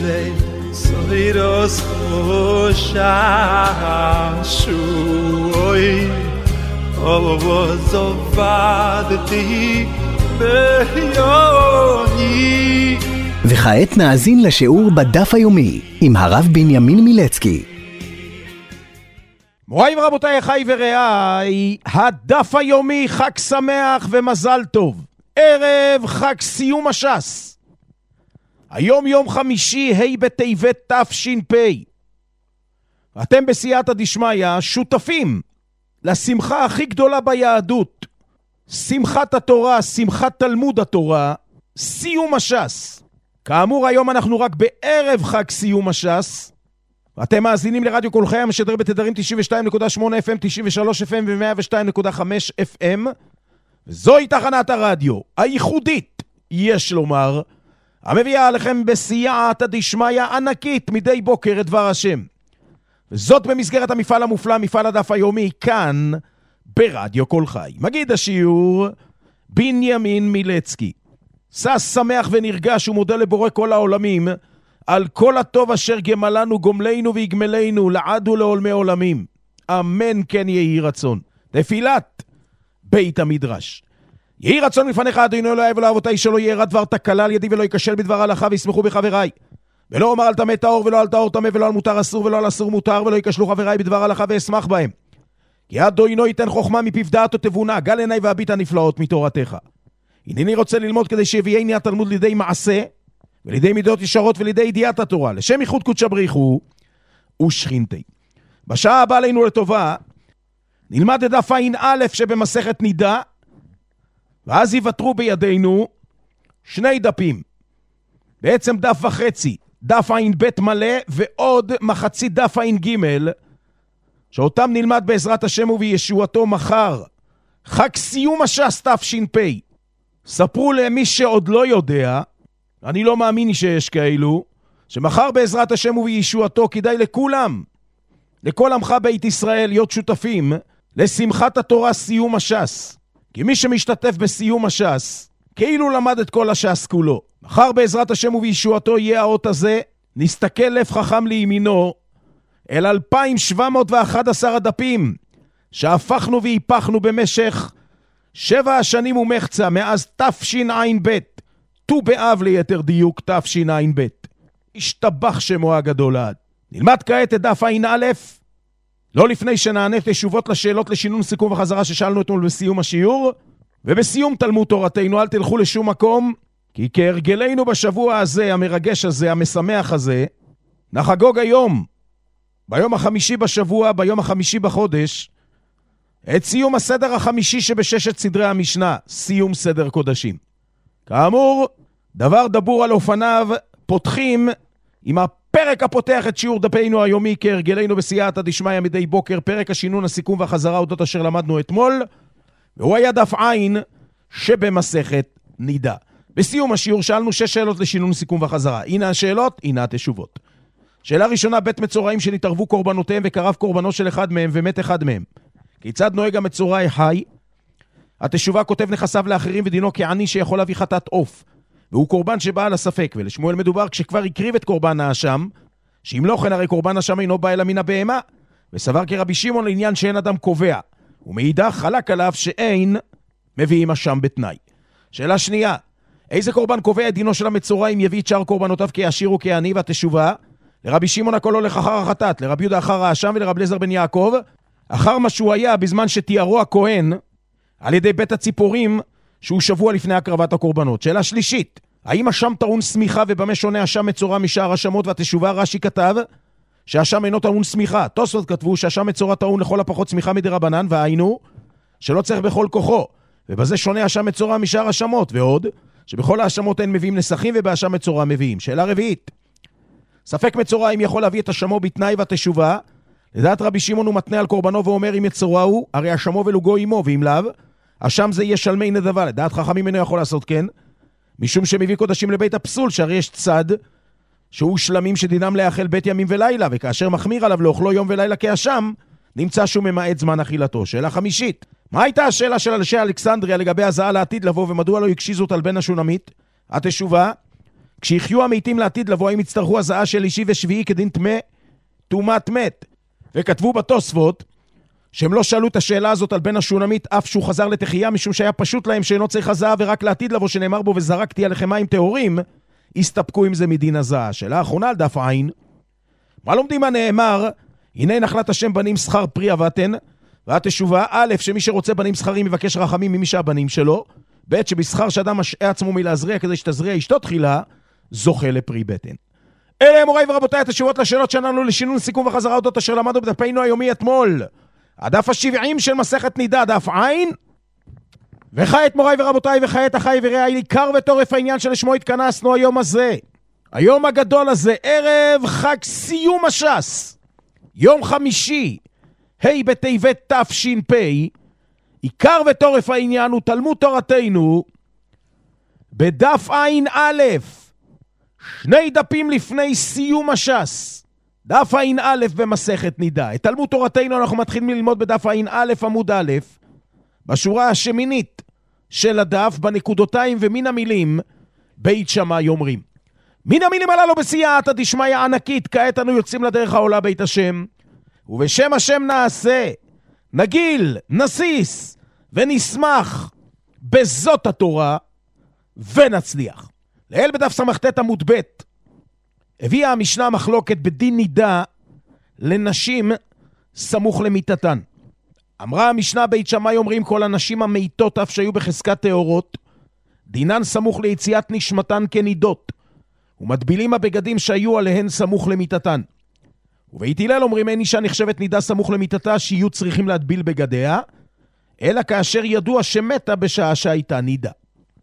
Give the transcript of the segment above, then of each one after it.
soiros shashuoi ovozovadti beyoni. וכעת נאזין לשיעור בדף היומי עם הרב בנימין מילצקי. מוריי ורבותיי, אחיי ורעיי, הדף היומי, חג שמח ומזל טוב. ערב חג סיום הש"ס. היום יום חמישי, ה' בטבת תש"פ. אתם בסייעתא דשמיא שותפים לשמחה הכי גדולה ביהדות. שמחת התורה, שמחת תלמוד התורה, סיום הש"ס. כאמור, היום אנחנו רק בערב חג סיום הש"ס. אתם מאזינים לרדיו כל חי, המשדר בתדרים 92.8 FM, 93 FM ו-102.5 FM. וזוהי תחנת הרדיו הייחודית, יש לומר, המביאה עליכם בסייעתא דשמיא ענקית מדי בוקר את דבר השם. וזאת במסגרת המפעל המופלא, מפעל הדף היומי, כאן ברדיו כל חי. מגיד השיעור בנימין מילצקי. שש שמח ונרגש ומודה לבורא כל העולמים על כל הטוב אשר גמלנו גומלנו ויגמלנו לעד ולעולמי עולמים. אמן כן יהי רצון. תפילת בית המדרש. יהי רצון לפניך אדוני אלוהי ולאבותיי שלא יהיה דבר תקלה על ידי ולא ייכשל בדבר הלכה וישמחו בחבריי. ולא אומר על טמא טהור ולא על טהור טמא ולא על מותר אסור ולא על אסור מותר ולא ייכשלו חבריי בדבר הלכה ואשמח בהם. כי אדוני ייתן חוכמה מפיו דעת ותבונה, גל עיניי והביט הנפלאות מתורתך. הנני רוצה ללמוד כדי שיביאני התלמוד לידי מעשה ולידי מידות ישרות ולידי ידיעת התורה, לשם ייחוד קודשא בריחו ושכינתי. בשעה הבאה עלינו לטובה נלמד את דף ע"א שבמסכת נידה, ואז יוותרו בידינו שני דפים, בעצם דף וחצי, דף ע"ב מלא ועוד מחצית דף ע"ג, שאותם נלמד בעזרת השם ובישועתו מחר, חג סיום הש"ס תש"פ. ספרו למי שעוד לא יודע, אני לא מאמין שיש כאלו, שמחר בעזרת השם ובישועתו כדאי לכולם, לכל עמך בית ישראל, להיות שותפים לשמחת התורה סיום הש"ס. כי מי שמשתתף בסיום הש"ס כאילו למד את כל הש"ס כולו. מחר בעזרת השם ובישועתו יהיה האות הזה, נסתכל לב חכם לימינו אל 2,711 הדפים שהפכנו והיפכנו במשך 7 השנים ומחצה מאז תשע"ב, ט"ו באב ליתר דיוק תשע"ב. השתבח שמו הגדול עד. נלמד כעת את דף ע"א, לא לפני שנענה תשובות לשאלות לשינון סיכום וחזרה ששאלנו אתמול בסיום השיעור, ובסיום תלמוד תורתנו. אל תלכו לשום מקום, כי כהרגלנו בשבוע הזה, המרגש הזה, המשמח הזה, נחגוג היום, ביום החמישי בשבוע, ביום החמישי בחודש, את סיום הסדר החמישי שבששת סדרי המשנה, סיום סדר קודשים. כאמור, דבר דבור על אופניו, פותחים עם הפרק הפותח את שיעור דפנו היומי כהרגלנו בסייעתא דשמיא מדי בוקר, פרק השינון, הסיכום והחזרה אודות אשר למדנו אתמול, והוא היה דף עין שבמסכת נידה. בסיום השיעור שאלנו 6 שאלות לשינון, סיכום והחזרה. הנה השאלות, הנה התשובות. שאלה ראשונה, בית מצורעים שנתערבו קורבנותיהם וקרב קורבנו של אחד מהם ומת אחד מהם, כיצד נוהג המצורעי חי? התשובה, כותב נכסיו לאחרים ודינו כעני שיכול להביא חטאת עוף, והוא קורבן שבא על הספק. ולשמואל מדובר כשכבר הקריב את קורבן האשם, שאם לא כן הרי קורבן האשם אינו בא אלא מן הבהמה, וסבר כרבי שמעון לעניין שאין אדם קובע, ומאידך חלק עליו שאין מביאים אשם בתנאי. שאלה שנייה, איזה קורבן קובע את דינו של המצורע אם יביא את שאר קורבנותיו כעשיר או כעני? והתשובה, לרבי שמעון הכל הולך אחר החטאת, לרבי יהודה אחר האשם ולרבי אליעזר בן יעקב אחר מה שהוא היה בזמן שתיארו הכהן על ידי בית הציפורים שהוא שבוע לפני הקרבת הקורבנות. שאלה שלישית, האם אשם טעון סמיכה ובמה שונה אשם מצורע משאר אשמות? והתשובה, רש"י כתב שאשם אינו טעון סמיכה. תוספות כתבו שאשם מצורע טעון לכל הפחות סמיכה מדרבנן, והיינו שלא צריך בכל כוחו, ובזה שונה אשם מצורע משאר אשמות, ועוד שבכל האשמות אין מביאים נסכים ובאשם מצורע מביאים. שאלה רביעית, ספק מצורע אם יכול להביא את אשמו בתנאי? והתשובה, לדעת רבי שמעון הוא מתנה על קורבנו ואומר אם מצורע הוא הרי אשמו ולוגו עמו, ואם לאו אשם זה יהיה שלמי נדבה. לדעת חכמים אינו יכול לעשות כן, משום שמביא קודשים לבית הפסול, שהרי יש צד שהוא שלמים שדינם לאכל בית ימים ולילה, וכאשר מחמיר עליו לאוכלו יום ולילה כאשם, נמצא שהוא ממעט זמן אכילתו. שאלה חמישית, מה הייתה השאלה של אנשי אלכסנדריה לגבי הזעה לעתיד לבוא, ומדוע לא יקשיזו אותה על בן השונמית? התשובה, כשיחיו המתים לעתיד לבוא, הם יצטרכו הזעה של אישי ושביעי כדין טמא, תומת מת. וכתבו בתוספות, שהם לא שאלו את השאלה הזאת על בן השונמית, אף שהוא חזר לתחייה, משום שהיה פשוט להם שאינו צריך הזעה, ורק לעתיד לבוא שנאמר בו, וזרקתי עליכם מים טהורים, הסתפקו עם זה מדין הזעה. שאלה האחרונה על דף עין, מה לומדים הנאמר? הנה נחלת השם בנים שכר פרי אבטן, והתשובה, א', שמי שרוצה בנים שכרים יבקש רחמים ממי שהבנים שלו, ב', שבשכר שאדם משעה עצמו מלהזריע כדי שתזריע אשתו תחילה, זוכה לפרי בטן. אלה מוריי ורבותיי התשובות לשאלות שלנו לשינון סיכום וחזרה אודות אשר למדנו בדפנו היומי אתמול. הדף ה-70 של מסכת נידה, דף עין. וכעת מוריי ורבותיי וכעת אחי ורעי, עיקר וטורף העניין שלשמו התכנסנו היום הזה. היום הגדול הזה, ערב חג סיום הש"ס. יום חמישי, ה' בטבת תש"פ. עיקר וטורף העניין הוא תלמוד תורתנו בדף עין א', 2 דפים לפני סיום הש"ס. דף עין א' במסכת נידה. את תלמוד תורתנו אנחנו מתחילים ללמוד בדף עין א' עמוד א', בשורה השמינית של הדף, בנקודותיים ומן המילים, בית שמאי אומרים. מן המילים הללו בסייעתא דשמיא ענקית, כעת אנו יוצאים לדרך העולה בית השם, ובשם השם נעשה, נגיל, נסיס ונשמח בזאת התורה ונצליח. לאל בדף סמכת עמוד ב' הביאה המשנה מחלוקת בדין נידה לנשים סמוך למיטתן. אמרה המשנה בית שמאי אומרים כל הנשים המתות אף שהיו בחזקת טהורות, דינן סמוך ליציאת נשמתן כנידות, ומטבילים הבגדים שהיו עליהן סמוך למיטתן. ובית הלל אומרים אין אישה נחשבת נידה סמוך למיטתה שיהיו צריכים להטביל בגדיה, אלא כאשר ידוע שמתה בשעה שהייתה נידה.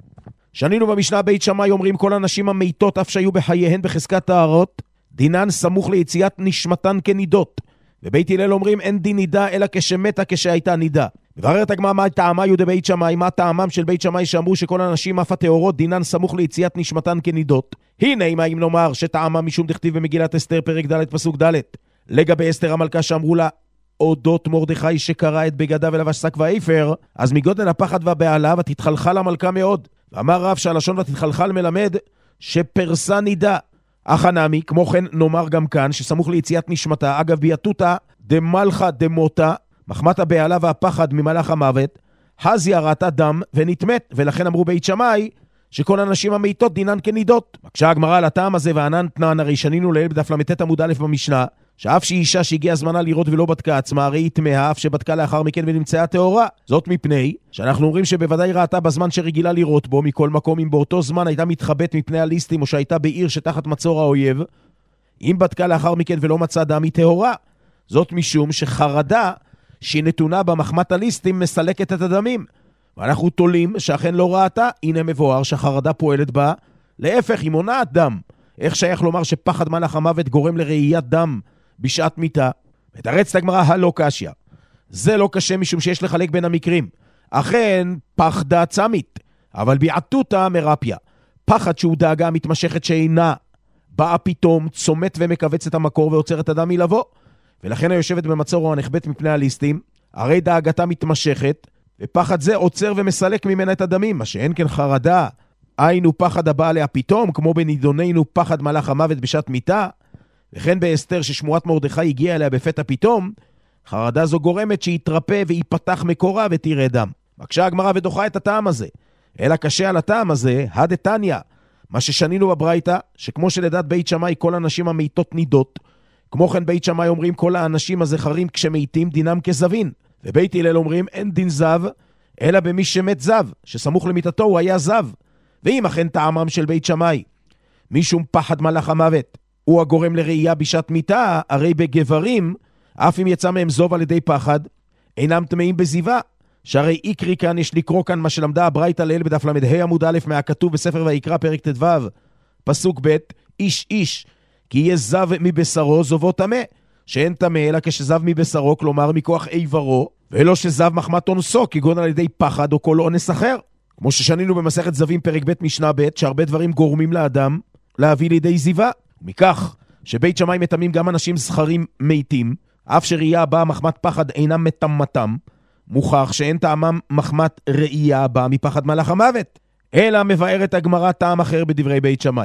שנינו במשנה בית שמאי אומרים כל הנשים המתות אף שהיו בחייהן בחזקת טהרות, דינן סמוך ליציאת נשמתן כנידות. ובית הלל אומרים אין דין נידה אלא כשמתה כשהייתה נידה. מבררת הגמרא מה טעמה יהודי בית שמאי, מה טעמם של בית שמאי שאמרו שכל הנשים אף הטהורות דינן סמוך ליציאת נשמתן כנידות. הנה אם נאמר שטעמם משום דכתיב במגילת אסתר פרק ד' פסוק ד' לגבי אסתר המלכה שאמרו לה אודות מרדכי שקרא את בגדיו ולבש שק ואפר, אז מגודל הפחד והבהלה ותתחלחל המלכה מאוד. ואמר רב שהלשון ותתחלחל מלמד שפרסה נידה. החנמי, כמו כן נאמר גם כאן שסמוך ליציאת נשמתה, אגב ביאתותה דמלכה דמותה, מחמת הבהלה והפחד ממלאך המוות, הזיה ראתה דם ונתמת, ולכן אמרו בית שמאי שכל הנשים המתות דינן כנידות. בקשה הגמרא על הטעם הזה וענן תנן, הרי שנינו לאל בדף למתת עמוד א' במשנה, שאף שהיא אישה שהגיעה זמנה לראות ולא בדקה עצמה, הרי היא תמאה, אף שבדקה לאחר מכן ונמצאה טהורה. זאת מפני שאנחנו אומרים שבוודאי ראתה בזמן שרגילה לראות בו, מכל מקום אם באותו זמן הייתה מתחבאת מפני הליסטים, או שהייתה בעיר שתחת מצור האויב, אם בדקה לאחר מכן ולא מצאה דם היא טהורה. זאת משום שחרדה שהיא נתונה במחמת הליסטים מסלקת את הדמים. ואנחנו תולים שאכן לא ראתה, הנה מבואר שהחרדה פועלת בה, להפך היא מונעת דם. איך שייך לומר שפחד מלאך המוות גורם לראיית דם בשעת מיתה? מתרצת הגמרא הלא קשיא. זה לא קשה משום שיש לחלק בין המקרים. אכן פחדה צמית, אבל ביעתותה מרפיה. פחד שהוא דאגה מתמשכת שאינה באה פתאום, צומת ומקבץ את המקור ועוצר את הדם מלבוא. ולכן היושבת במצור או הנחבאת מפני הליסטים, הרי דאגתה מתמשכת, ופחד זה עוצר ומסלק ממנה את הדמים, מה שאין כן חרדה, היינו פחד הבא עליה פתאום, כמו בנידוננו פחד מלאך המוות בשעת מיתה, וכן באסתר ששמורת מרדכי הגיעה אליה בפתע פתאום, חרדה זו גורמת שיתרפא ויפתח מקורה ותראה דם. בקשה הגמרא ודוחה את הטעם הזה, אלא קשה על הטעם הזה, הדתניא, מה ששנינו בברייתא, שכמו שלדעת בית שמאי כל הנשים המתות נידות, כמו כן בית שמאי אומרים כל האנשים הזכרים כשמתים דינם כזבין, ובית הלל אומרים אין דין זב, אלא במי שמת זב, שסמוך למיטתו הוא היה זב. ואם אכן טעמם של בית שמאי, משום פחד מלאך המוות, הוא הגורם לראייה בשעת מיתה, הרי בגברים, אף אם יצא מהם זוב על ידי פחד, אינם טמאים בזיבה, שהרי איקרי כאן יש לקרוא כאן מה שלמדה הברייתא לאל בדף למדה עמוד א' מהכתוב בספר ויקרא פרק ט"ו, פסוק ב' איש איש, כי יהיה זב מבשרו זובו טמא, שאין טמא אלא כשזב מבשרו, כלומר מכוח איברו, ולא שזב מחמת אונסו, כגון על ידי פחד או כל אונס אחר. כמו ששנינו במסכת זבים פרק ב' משנה ב', שהרבה דברים גורמים לאדם להביא לידי זיבה. מכך שבית שמאי מטמאים גם אנשים זכרים מתים, אף שראייה הבאה מחמת פחד אינם מטמאתם, מוכח שאין טעמם מחמת ראייה הבאה מפחד מלאך המוות. אלא מבארת הגמרא טעם אחר בדברי בית שמאי.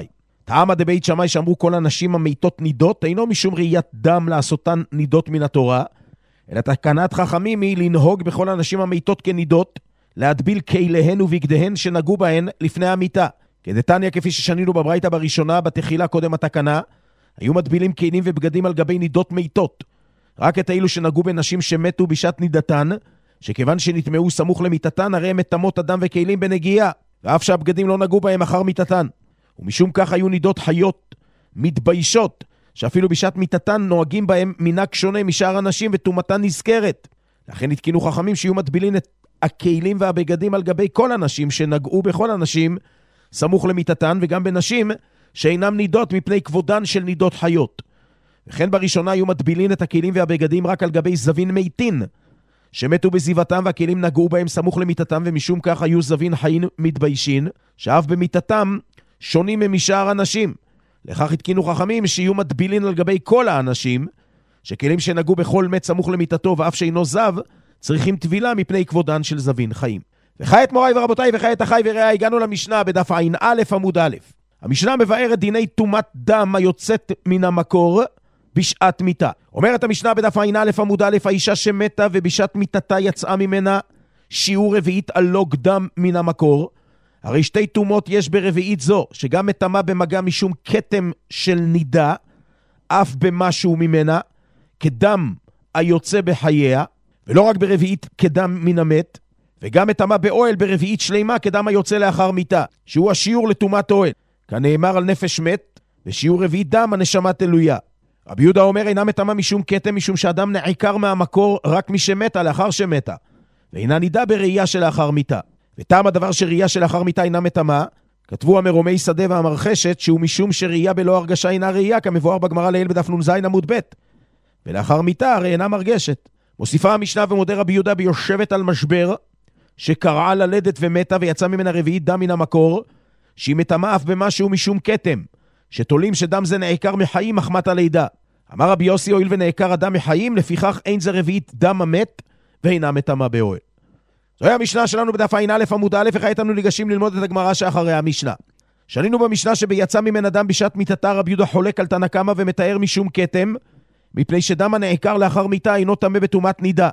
טעמא דבית שמאי שאמרו כל הנשים המיתות נידות, אינו משום ראיית דם לעשותן נידות מן התורה, אלא תקנת חכמים היא לנהוג בכל הנשים המיתות כנידות, להדביל כליהן ובגדיהן שנגעו בהן לפני המיטה. כדתניא כפי ששנינו בברייתא בראשונה, בתחילה קודם התקנה, היו מדבילים כלים ובגדים על גבי נידות מיתות. רק את אלו שנגעו בנשים שמתו בשעת נידתן, שכיוון שנטמעו סמוך למיטתן, הרי הם מטמאות אדם וכלים בנגיעה, ואף שהבגדים לא נגעו בהם אחר מיטתן. ומשום כך היו נידות חיות, מתביישות, שאפילו בשעת מיטתן נוהגים בהם מנהג שונה משאר הנשים וטומאתן נזכרת. לכן התקינו חכמים שיהיו מדבילים את הכלים והבגדים על גבי כל הנשים שנגעו בכל הנשים סמוך למיטתן, וגם בנשים שאינם נידות מפני כבודן של נידות חיות. וכן בראשונה היו מדבילים את הכלים והבגדים רק על גבי זבין מיתין, שמתו בזיבתם והכלים נגעו בהם סמוך למיטתם, ומשום כך היו זבין חיים מתביישים, שאף במיטתם שונים משאר הנשים. לכך התקינו חכמים שיהיו מדבילים על גבי כל האנשים, שכלים שנגעו בכל מת סמוך למיטתו ואף שאינו זב, צריכים טבילה מפני כבודן של זבין חיים. וכעת מוריי ורבותיי וכעת אחי ורעי, הגענו למשנה בדף עין א' עמוד א'. המשנה מבארת דיני טומאת דם היוצאת מן המקור בשעת מיתה. אומרת המשנה בדף עין א' עמוד א', האישה שמתה ובשעת מיתתה יצאה ממנה שיעור רביעית אלוג דם מן המקור. הרי שתי טומאות יש ברביעית זו, שגם מטמאה במגע משום כתם של נידה, אף במשהו ממנה, כדם היוצא בחייה, ולא רק ברביעית כדם מן המת, וגם מטמאה באוהל ברביעית שלמה כדם היוצא לאחר מיתה, שהוא השיעור לטומאת אוהל. כנאמר על נפש מת, ושיעור רביעית דם הנשמה תלויה. רבי יהודה אומר אינה מטמאה משום כתם, משום שאדם נעקר מהמקור רק משמתה לאחר שמתה, ואינה נידה בראייה שלאחר מיתה. וטעם הדבר שראייה שלאחר מיתה אינה מטמאה, כתבו המרומי שדה והמרחשת שהוא משום שראייה בלא הרגשה אינה ראייה, כמבואר בגמרא לעיל בדף נ"ז עמוד ב', ולאחר מיתה הרי אינה מרגשת. מוסיפה המשנה ומודה רבי יהודה ביושבת על משבר שקרעה ללדת ומתה ויצא ממנה רביעית דם מן המקור, שהיא מטמאה אף במשהו משום כתם, שתולים שדם זה נעקר מחיים מחמת הלידה. אמר רבי יוסי הואיל ונעקר הדם מחיים, לפיכך אין זה רביעית דם המת ואינה מטמאה באוהל. זוהי המשנה שלנו בדף עין א' עמוד א', וכעת אנו ניגשים ללמוד את הגמרא שאחרי המשנה. שנינו במשנה שביצא ממנה דם בשעת מיתתה, רבי יהודה חולק על תנא קמא ומתאר משום כתם, מפני שדם הנעקר לאחר מיתה אינו טמא בטומאת נידה.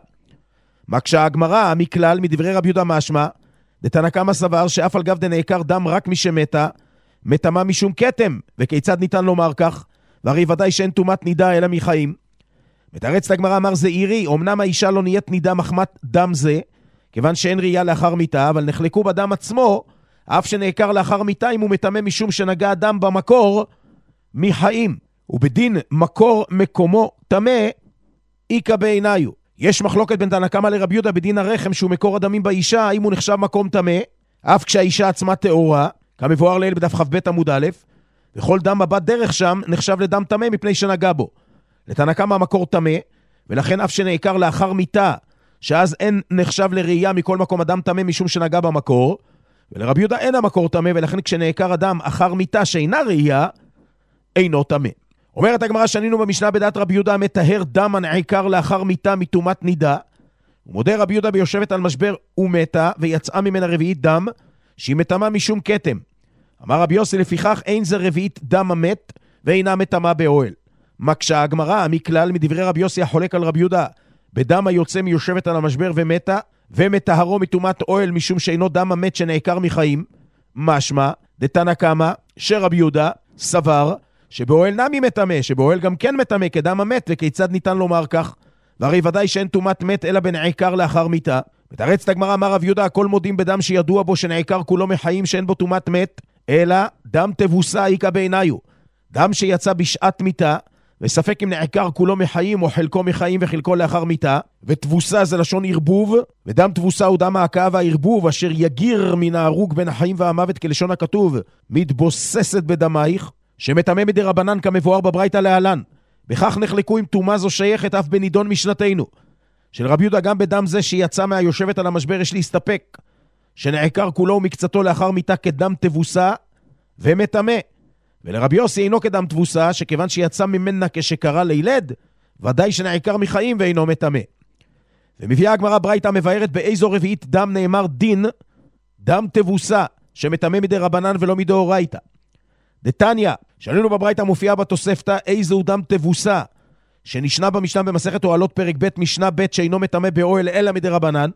מקשה הגמרא מכלל מדברי רבי יהודה משמע, דתנא קמא סבר שאף על גב דנעקר דם רק משמתה, מטמא משום כתם, וכיצד ניתן לומר כך? והרי ודאי שאין טומאת נידה אלא מחיים. מתרצת הגמרא אמר זעירי, אמנם האישה לא נהיית נידה מחמת דם זה, כיוון שאין ראייה לאחר מיתה, אבל נחלקו בדם עצמו, אף שנעקר לאחר מיתה אם הוא מטמא משום שנגע הדם במקור מחיים. ובדין מקור מקומו טמא, איקא בעיניו. יש מחלוקת בין תנא קמא לרבי יהודה בדין הרחם שהוא מקור הדמים באישה, האם הוא נחשב מקום טמא, אף כשהאישה עצמה טהורה, כמבואר לעיל בדף כ"ב עמוד א', וכל דם מבט דרך שם נחשב לדם טמא מפני שנגע בו. לתנא קמא המקור טמא, ולכן אף שנעקר לאחר מיתה, שאז אין נחשב לראייה מכל מקום אדם טמא משום שנגע במקור, ולרבי יהודה אין המקור טמא, ולכן כשנעקר אדם אחר מיתה שאינה ראייה, אינו טמא. אומרת הגמרא שנינו במשנה בדעת רבי יהודה המטהר דם הנעקר לאחר מיתה מטומאת נידה, ומודה רבי יהודה ביושבת על משבר ומתה, ויצאה ממנה רביעית דם, שהיא מטמאה משום כתם. אמר רבי יוסי לפיכך אין זה רביעית דם המת, ואינה מטמאה באוהל. מקשה הגמרא מכלל מדברי רבי יוסי החולק על רבי יהודה, בדם היוצא מיושבת על המשבר ומתה, ומטהרו מטומאת אוהל משום שאינו דם המת שנעקר מחיים, משמע דתנא קמא שרבי יהודה סבר שבאוהל נמי מטמא, שבאוהל גם כן מטמא כדם המת, וכיצד ניתן לומר כך? והרי ודאי שאין טומאת מת אלא בנעקר לאחר מיתה. מתרצת הגמרא אמר רבי יהודה הכל מודים בדם שידוע בו שנעקר כולו מחיים שאין בו טומאת מת, אלא דם תבוסה איקא בעיניו, דם שיצא בשעת מיתה, וספק אם נעקר כולו מחיים או חלקו מחיים וחלקו לאחר מיתה, ותבוסה זה לשון ערבוב, ודם תבוסה הוא דם ההקאה והערבוב אשר יגיר מן ההרוג בין החיים והמוות כלשון הכתוב, מתבוססת בדמייך, שמטמא מדרבנן כמבואר בברייתא להלן. בכך נחלקו אם טומאה זו שייכת אף בנידון משנתנו. של רבי יהודה גם בדם זה שיצא מהיושבת על המשבר יש להסתפק, שנעקר כולו ומקצתו לאחר מיתה כדם תבוסה ומטמא. ולרבי יוסי אינו כדם תבוסה, שכיוון שיצא ממנה כשקרא לילד, ודאי שנעקר מחיים ואינו מטמא. ומביאה הגמרא ברייתא מבארת באיזו רביעית דם נאמר דין, דם תבוסה, שמטמא מדרבנן ולא מדאורייתא. דתניא, שאלינו בברייתא מופיעה בתוספתא, איזהו דם תבוסה, שנשנה במשנה במסכת אוהלות פרק ב' משנה ב' שאינו מטמא באוהל אלא מדרבנן.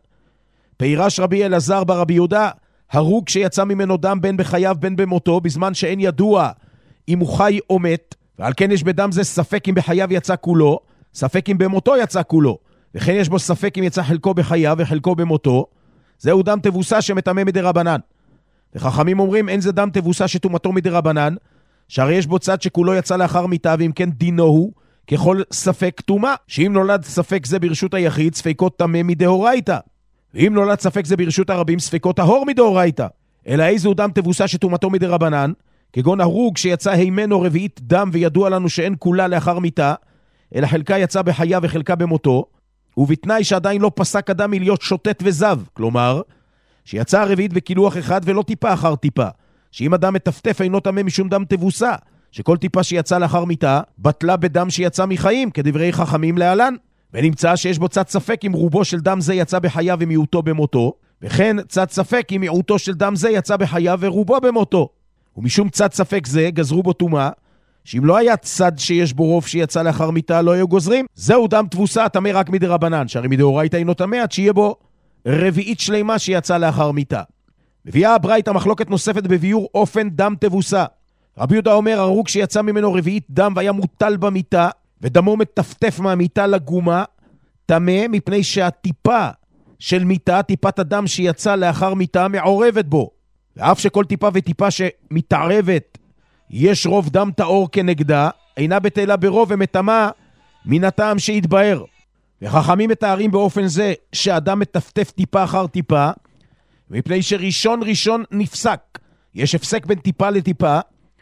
פירש רבי אלעזר ברבי יהודה, הרוג שיצא ממנו דם בין בחייו בין במותו, בזמן שאין ידוע אם הוא חי או מת, ועל כן יש בדם זה ספק אם בחייו יצא כולו, ספק אם במותו יצא כולו, וכן יש בו ספק אם יצא חלקו בחייו וחלקו במותו. זהו דם תבוסה שמטמא מדרבנן. וחכמים אומרים, אין זה דם תבוסה שטומאתו מדרבנן, שהרי יש בו צד שכולו יצא לאחר מיתה, ואם כן דינו הוא ככל ספק טומאה, שאם נולד ספק זה ברשות היחיד, ספקות טמא מדאורייתא, ואם נולד ספק זה ברשות הרבים, ספקות טהור מדאורייתא. אלא איזהו דם תבוסה שטומאתו מדרבנן, כגון הרוג שיצא הימנו רביעית דם, וידוע לנו שאין כולה לאחר מיתה, אלא חלקה יצא בחייו וחלקה במותו, ובתנאי שעדיין לא פסק אדם מלהיות שוטט וזב, כלומר, שיצא הרביעית בקילוח אחד ולא טיפה אחר טיפה, שאם אדם מטפטף אינו טמא משום דם תבוסה, שכל טיפה שיצא לאחר מיתה, בטלה בדם שיצא מחיים, כדברי חכמים להלן, ונמצא שיש בו צד ספק אם רובו של דם זה יצא בחייו ומיעוטו במותו, וכן צד ספק אם מיעוטו של דם זה יצא בחייו ורובו במותו. ומשום צד ספק זה גזרו בו טומאה, שאם לא היה צד שיש בו רוב שיצא לאחר מיתה לא היו גוזרים. זהו דם תבוסה טמא רק מדרבנן, שהרי מדאורייתא אינו טמא עד שיהיה בו רביעית שלמה שיצא לאחר מיתה. מביאה הברייתא מחלוקת נוספת בביאור אופן דם תבוסה. רבי יהודה אומר, הרוג שיצא ממנו רביעית דם והיה מוטל במיטה, ודמו מטפטף מהמיטה לגומה, טמא מפני שהטיפה של מיטה, טיפת הדם שיצא לאחר מיטה, מעורבת בו. ואף שכל טיפה וטיפה שמתערבת יש רוב דם טהור כנגדה, אינה בטלה ברוב ומטמאה מן הטעם שהתבהר. וחכמים מתארים באופן זה שאדם מטפטף טיפה אחר טיפה, מפני שראשון נפסק, יש הפסק בין טיפה לטיפה,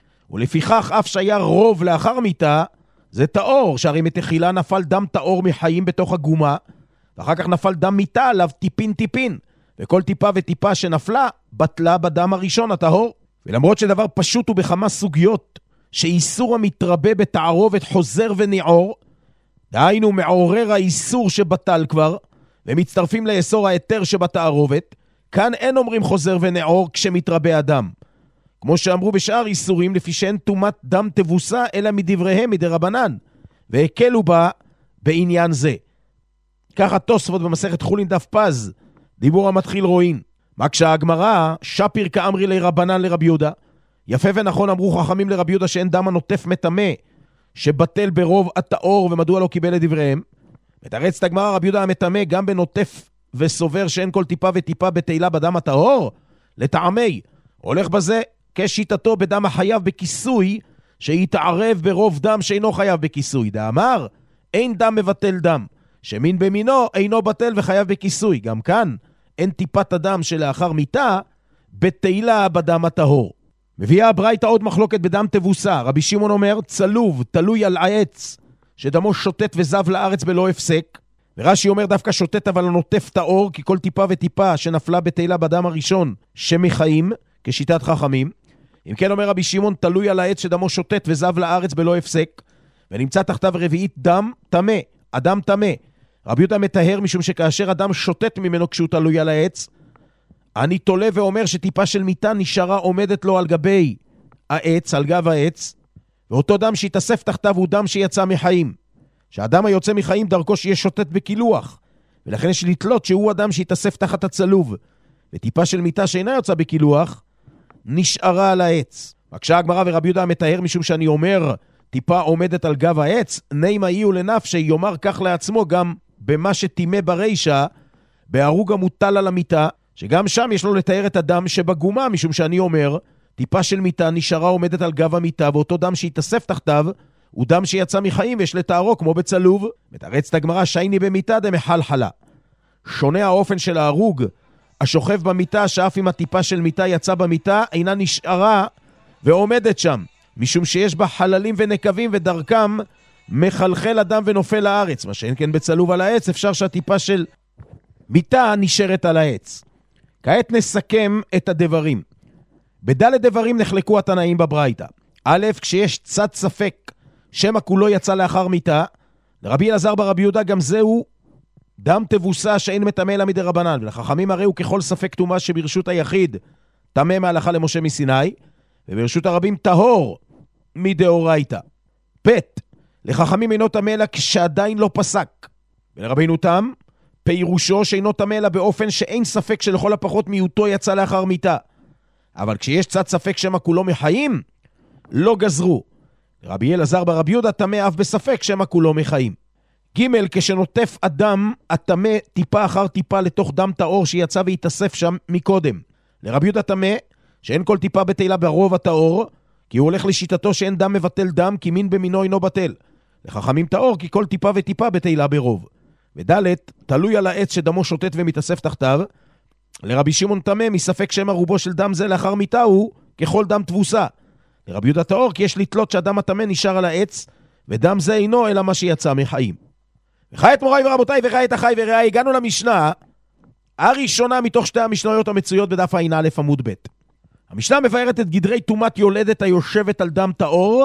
ולפיכך אף שהיה רוב לאחר מיתה, זה טהור, שהרי מתחילה נפל דם טהור מחיים בתוך הגומה, ואחר כך נפל דם מיתה עליו טיפין, וכל טיפה וטיפה שנפלה, בטלה בדם הראשון הטהור. ולמרות שדבר פשוט הוא בכמה סוגיות, שאיסור המתרבה בתערובת חוזר וניעור, דהיינו מעורר האיסור שבטל כבר, ומצטרפים לאסור היתר שבתערובת, כאן אין אומרים חוזר ונעור כשמתרבה אדם. כמו שאמרו בשאר איסורים, לפי שאין טומאת דם תבוסה, אלא מדבריהם מדרבנן, והקלו בה בעניין זה. ככה תוספות במסכת חולין דף פז, דיבור המתחיל רואים. מה כשהגמרא, שפיר כאמרי לרבנן לרבי יהודה, יפה ונכון אמרו חכמים לרבי יהודה שאין דם הנוטף מטמא, שבטל ברוב הטהור ומדוע לא קיבל את דבריהם. ותרץ את הגמרא, רבי יהודה המטמא גם בנוטף וסובר שאין כל טיפה וטיפה בתהילה בדם הטהור, לטעמי, הולך בזה כשיטתו בדם החייב בכיסוי, שיתערב ברוב דם שאינו חייב בכיסוי. דאמר, אין דם מבטל דם, שמין במינו אינו בטל וחייב בכיסוי. גם כאן אין טיפת הדם שלאחר מיתה בתהילה בדם הטהור. מביאה הברייתא עוד מחלוקת בדם תבוסה. רבי שמעון אומר, צלוב תלוי על העץ שדמו שוטט וזב לארץ בלא הפסק, ורש"י אומר דווקא שוטט אבל נוטף טהור, כי כל טיפה וטיפה שנפלה בתהילה בדם הראשון שמחיים, כשיטת חכמים. אם כן אומר רבי שמעון, תלוי על העץ שדמו שוטט וזב לארץ בלא הפסק, ונמצא תחתיו רביעית דם טמא, אדם טמא. רבי יהודה מטהר משום שכאשר אדם שוטט ממנו כשהוא תלוי על העץ, אני תולה ואומר שטיפה של מיטה נשארה עומדת לו על גבי העץ, על גב העץ, ואותו דם שיתאסף תחתיו הוא דם שיצא מחיים. שהאדם היוצא מחיים דרכו שיהיה שוטט בקילוח, ולכן יש לתלות שהוא אדם שיתאסף תחת הצלוב, וטיפה של מיטה שאינה יוצא בקילוח נשארה על העץ. בקשה הגמרא ורבי יהודה מטהר משום שאני אומר טיפה עומדת על גב העץ, נימה יהיו לנפשי, יאמר כך לעצמו גם במה שתימה ברישה, בהרוג המוטל על המיטה, שגם שם יש לו לתאר את הדם שבגומה, משום שאני אומר, טיפה של מיטה נשארה עומדת על גב המיטה, ואותו דם שיתאסף תחתיו, הוא דם שיצא מחיים ויש לתארו כמו בצלוב. מתרץ את הגמרא, שייני במיטה דמחלחלה. שונה האופן של ההרוג, השוכב במיטה, שאף אם הטיפה של מיטה יצא במיטה, אינה נשארה ועומדת שם, משום שיש בה חללים ונקבים ודרכם מחלחל אדם ונופל לארץ. מה שאין כן בצלוב על העץ, אפשר שהטיפה של מיטה נשארת על העץ. כעת נסכם את הדברים. בדלת דברים נחלקו התנאים בברייתא. א', כשיש צד ספק שמא כולו יצא לאחר מיטה, לרבי אלעזר ברבי יהודה גם זהו דם תבוסה שאין מטמא אלא מדרבנן, ולחכמים הרי הוא ככל ספק טומאה שברשות היחיד טמא מהלכה למשה מסיני, וברשות הרבים טהור מדאורייתא. ב' לחכמים אינו טמא אלא כשעדיין לא פסק. ולרבינו תם, פירושו שאינו טמא אלא באופן שאין ספק שלכל הפחות מיעוטו יצא לאחר מיתה. אבל כשיש קצת ספק שמא כולו מחיים, לא גזרו. רבי אלעזר ברבי יהודה טמא אף בספק שמא כולו מחיים. ג' כשנוטף אדם הטמא טיפה אחר טיפה לתוך דם טהור שיצא והתאסף שם מקודם. לרבי יהודה טמא שאין כל טיפה בטלה ברוב הטהור, כי הוא הולך לשיטתו שאין דם מבטל דם, כי מין במינו אינו בטל. לחכמים טהור כי כל טיפה וטיפה בטלה ברוב. וד' תלוי על העץ שדמו שוטט ומתאסף תחתיו. לרבי שמעון טמא מספק שמא רובו של דם זה לאחר מיתה הוא ככל דם תבוסה. לרבי יהודה טהור כי יש לתלות שהדם הטמא נשאר על העץ, ודם זה אינו אלא מה שיצא מחיים. וחיית מוריי ורבותיי וחיית אחי ורעי, הגענו למשנה הראשונה מתוך שתי המשניות המצויות בדף ע"א עמוד ב'. המשנה מבארת את גדרי תומת יולדת היושבת על דם טהור,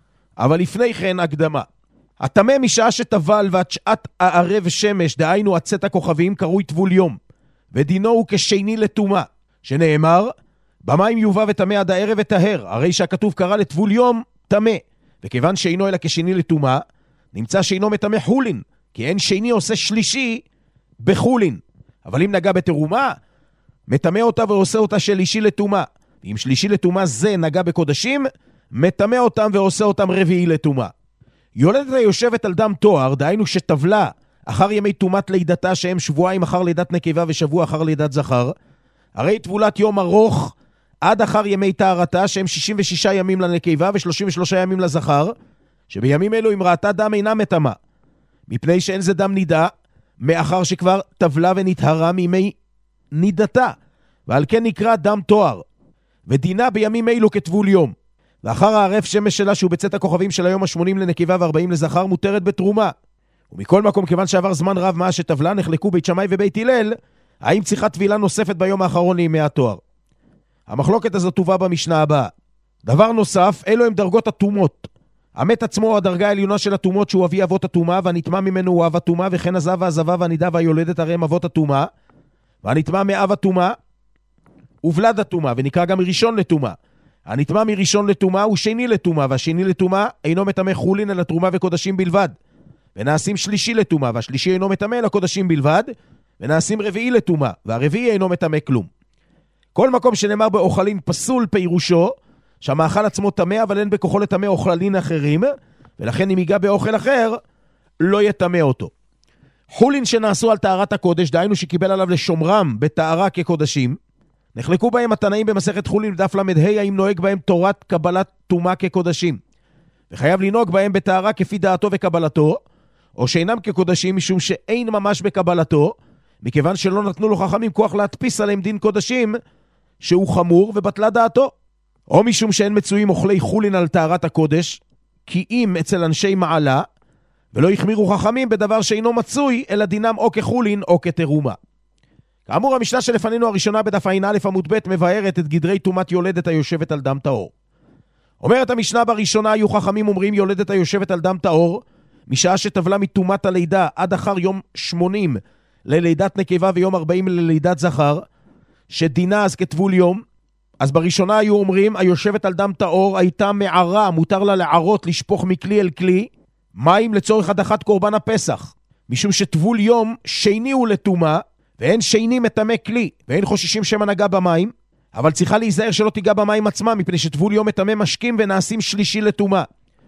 אבל לפני כן הקדמה. הטמא משעה שטבל ועד שעת הערב שמש, דהיינו עד צאת הכוכבים, קרוי טבול יום, ודינו הוא כשני לטומאה, שנאמר במים יובא וטמא עד הערב וטהר, הרי שהכתוב קרא לטבול יום טמא, וכיוון שאינו אלא כשני לטומאה, נמצא שאינו מטמא חולין, כי אין שני עושה שלישי בחולין. אבל אם נגע בתרומה, מטמא אותה ועושה אותה שלישי לטומאה. אם שלישי לטומאה זה נגע בקודשים, מטמא אותם ועושה אותם רביעי לטומאה. יולדת היושבת על דם תואר, דהיינו שטבלה אחר ימי תומת לידתה, שהם שבועיים אחר לידת נקבה ושבוע אחר לידת זכר, הרי טבולת יום ארוך עד אחר ימי טהרתה, שהם 66 ימים לנקבה ו33 ימים לזכר, שבימים אלו אם ראתה דם אינה מטמאה, מפני שאין זה דם נידה, מאחר שכבר טבלה ונטהרה מימי נידתה, ועל כן נקרא דם תואר, ודינה בימים אלו כטבול יום. ואחר הערב שמש שלה שהוא בצאת הכוכבים של היום ה-80 לנקבה ו-40 לזכר מותרת בתרומה. ומכל מקום, כיוון שעבר זמן רב מאז שטבלה, נחלקו בית שמאי ובית הלל האם צריכה טבילה נוספת ביום האחרון לימי התואר. המחלוקת הזאת תובא במשנה הבאה. דבר נוסף, אלו הם דרגות התומות. המת עצמו הדרגה העליונה של התומות, שהוא אבי אבות התומה, והנטמע ממנו הוא אב התומה, וכן הזב והזבה והנידה והיולדת הרי הם אבות התומה, והנטמע מאב התומה ובלד התומה, ונקרא גם ראשון לתומה. הנטמע מראשון לתומה הוא שני לתומה, והשני לתומה אינו מטמא חולין אלא תרומה וקודשים בלבד, ונעשים שלישי לתומה, והשלישי אינו מטמא אלא קודשים בלבד, ונעשים רביעי לתומה, והרביעי אינו מטמא כלום. כל מקום שנאמר באוכלין פסול, פירושו שהמאכל עצמו טמא, אבל אין בכוחו לטמא אוכלין אחרים, ולכן אם ייגע באוכל אחר לא יטמא אותו. חולין שנעשו על טהרת הקודש, דהיינו שקיבל עליו לשומרם בטהרה כקודשים, נחלקו בהם התנאים במסכת חולין בדף למ"ה, האם נוהג בהם תורת קבלת טומאה כקודשים, וחייב לנהוג בהם בטהרה כפי דעתו וקבלתו, או שאינם כקודשים משום שאין ממש בקבלתו, מכיוון שלא נתנו לו חכמים כוח להדפיס עליהם דין קודשים שהוא חמור ובטלה דעתו, או משום שאין מצויים אוכלי חולין על טהרת הקודש, כי אם אצל אנשי מעלה, ולא החמירו חכמים בדבר שאינו מצוי, אלא דינם או כחולין או כתרומה. כאמור, המשנה שלפנינו הראשונה בדף ע"א עמוד ב' מבארת את גדרי תומת יולדת היושבת על דם טהור. אומרת המשנה בראשונה, היו חכמים אומרים יולדת היושבת על דם טהור, משעה שטבלה מתומת הלידה עד אחר יום 80 ללידת נקבה ויום 40 ללידת זכר, שדינה אז כטבול יום. אז בראשונה היו אומרים, היושבת על דם טהור הייתה מערה, מותר לה לערות, לשפוך מכלי אל כלי, מים לצורך הדחת קורבן הפסח, משום שטבול יום שני הוא לטומאה, ואין שני מטמא כלי, ואין חוששים שמא נגע במים, אבל צריכה להיזהר שלא תיגע במים עצמם, מפני שטבול יום מטמא משקים ונעשים שלישי לטומאה.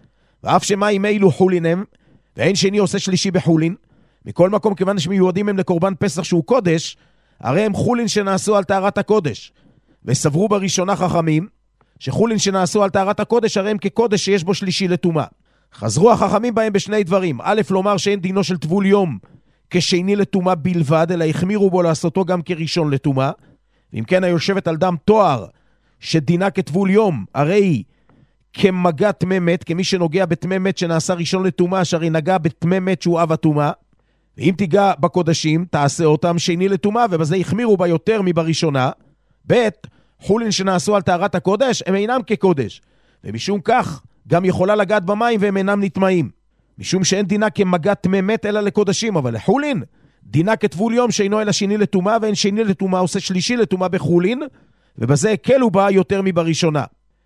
ואף שמים אילו חולין הם, ואין שני עושה שלישי בחולין, מכל מקום כיוון שמיועדים הם לקורבן פסח שהוא קודש, הרי הם חולין שנעשו על טהרת הקודש. וסברו בראשונה חכמים, שחולין שנעשו על טהרת הקודש, הרי הם כקודש שיש בו שלישי לטומאה. חזרו החכמים בהם בשני דברים. א', לומר שאין דינו של טבול יום כשני לטומאה בלבד, אלא החמירו בו לעשותו גם כראשון לטומאה. ואם כן היושבת על דם תואר, שדינה כטבול יום, הרי כמגע טמא מת, כמי שנוגע בטמא מת שנעשה ראשון לטומאה, שהרי נגע בטמא מת שהוא אב הטומאה. ואם תיגע בקודשים, תעשה אותם שני לטומאה, ובזה החמירו בה יותר מבראשונה. ב', חולין שנעשו על טהרת הקודש, הם אינם כקודש, ומשום כך גם יכולה לגעת במים והם אינם נטמאים, משום שאין דינה כמגע טמא מת אלא לקודשים, אבל לחולין דינה כטבול יום שאינו אלא שני לטומאה, ואין שני לטומאה עושה שלישי לטומאה בחולין, ובזה הקלו בה יותר מבראשונה.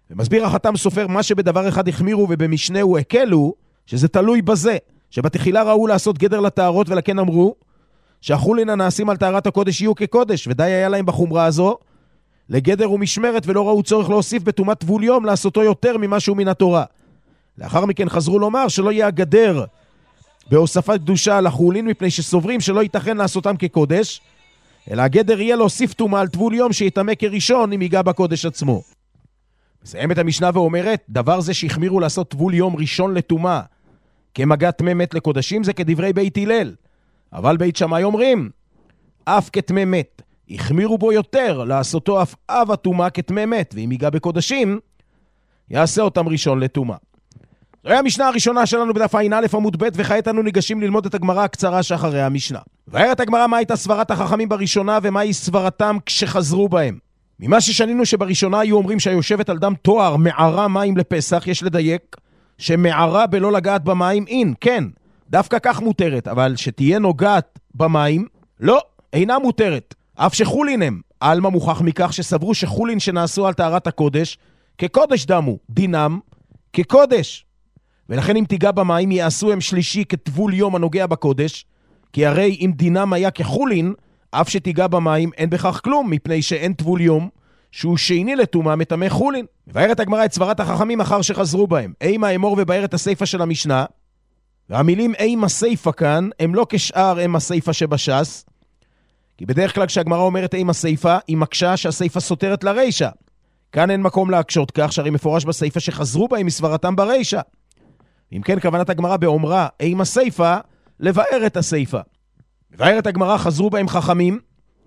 ומסביר החתם סופר, מה שבדבר אחד החמירו ובמשנה הוא הקלו, שזה תלוי בזה, שבתחילה ראו לעשות גדר לטהרות, ולכן אמרו שהחולין הנעשים על טהרת הקודש יהיו כקודש, ודי היה להם בחומרה הזו לגדר ומשמרת, ולא ראו צורך להוסיף בטומאת טבול יום לעשותו יותר ממה שהוא מן התורה. לאחר מכן חזרו לומר שלא יהיה הגדר בהוספת קדושה על החולין, מפני שסוברים שלא ייתכן לעשותם כקודש, אלא הגדר יהיה להוסיף טומאה על טבול יום שיתאמה כראשון אם ייגע בקודש עצמו. מסיימת המשנה ואומרת, דבר זה שהחמירו לעשות טבול יום ראשון לטומאה כמגע טמא מת לקודשים, זה כדברי בית הלל. אבל בית שמאי אומרים, אף כטמא מת, החמירו בו יותר לעשותו אף אב הטומאה כטמא מת, ואם ייגע בקודשים, יעשה אותם ראשון לטומאה. זוהי המשנה הראשונה שלנו בדף ע"א עמוד ב', וכעת אנו ניגשים ללמוד את הגמרא הקצרה שאחרי המשנה. ואומרת הגמרא מה הייתה סברת החכמים בראשונה ומהי סברתם כשחזרו בהם. ממה ששנינו שבראשונה היו אומרים שהיושבת על דם תואר מערה מים לפסח, יש לדייק שמערה בלא לגעת במים אין, כן, דווקא כך מותרת, אבל שתהיה נוגעת במים, לא, אינה מותרת. אף שחולין הם, אלמה מוכח מכך שסברו שחולין שנעשו על טהרת הקודש, כקודש דמו, דינם כקודש. ולכן אם תיגע במים יעשו הם שלישי כטבול יום הנוגע בקודש, כי הרי אם דינם היה כחולין, אף שתיגע במים אין בכך כלום, מפני שאין טבול יום שהוא שני לטומאה מטמא חולין. מבארת הגמרא את סברת החכמים אחר שחזרו בהם. אימה אמור ובאר את הסיפה של המשנה, והמילים אימה סיפה כאן הם לא כשאר אימה סיפה שבש"ס, כי בדרך כלל כשהגמרא אומרת אימה סיפה, היא מקשה שהסיפה סותרת לרישה. כאן אין מקום להקשות כך, שהרי מפורש בסיפה שחזרו בהם מסברתם ברישה. אם כן, כוונת הגמרא באומרה אימה סיפה, לבאר את הסיפה. מבארת הגמרא חזרו בהם חכמים,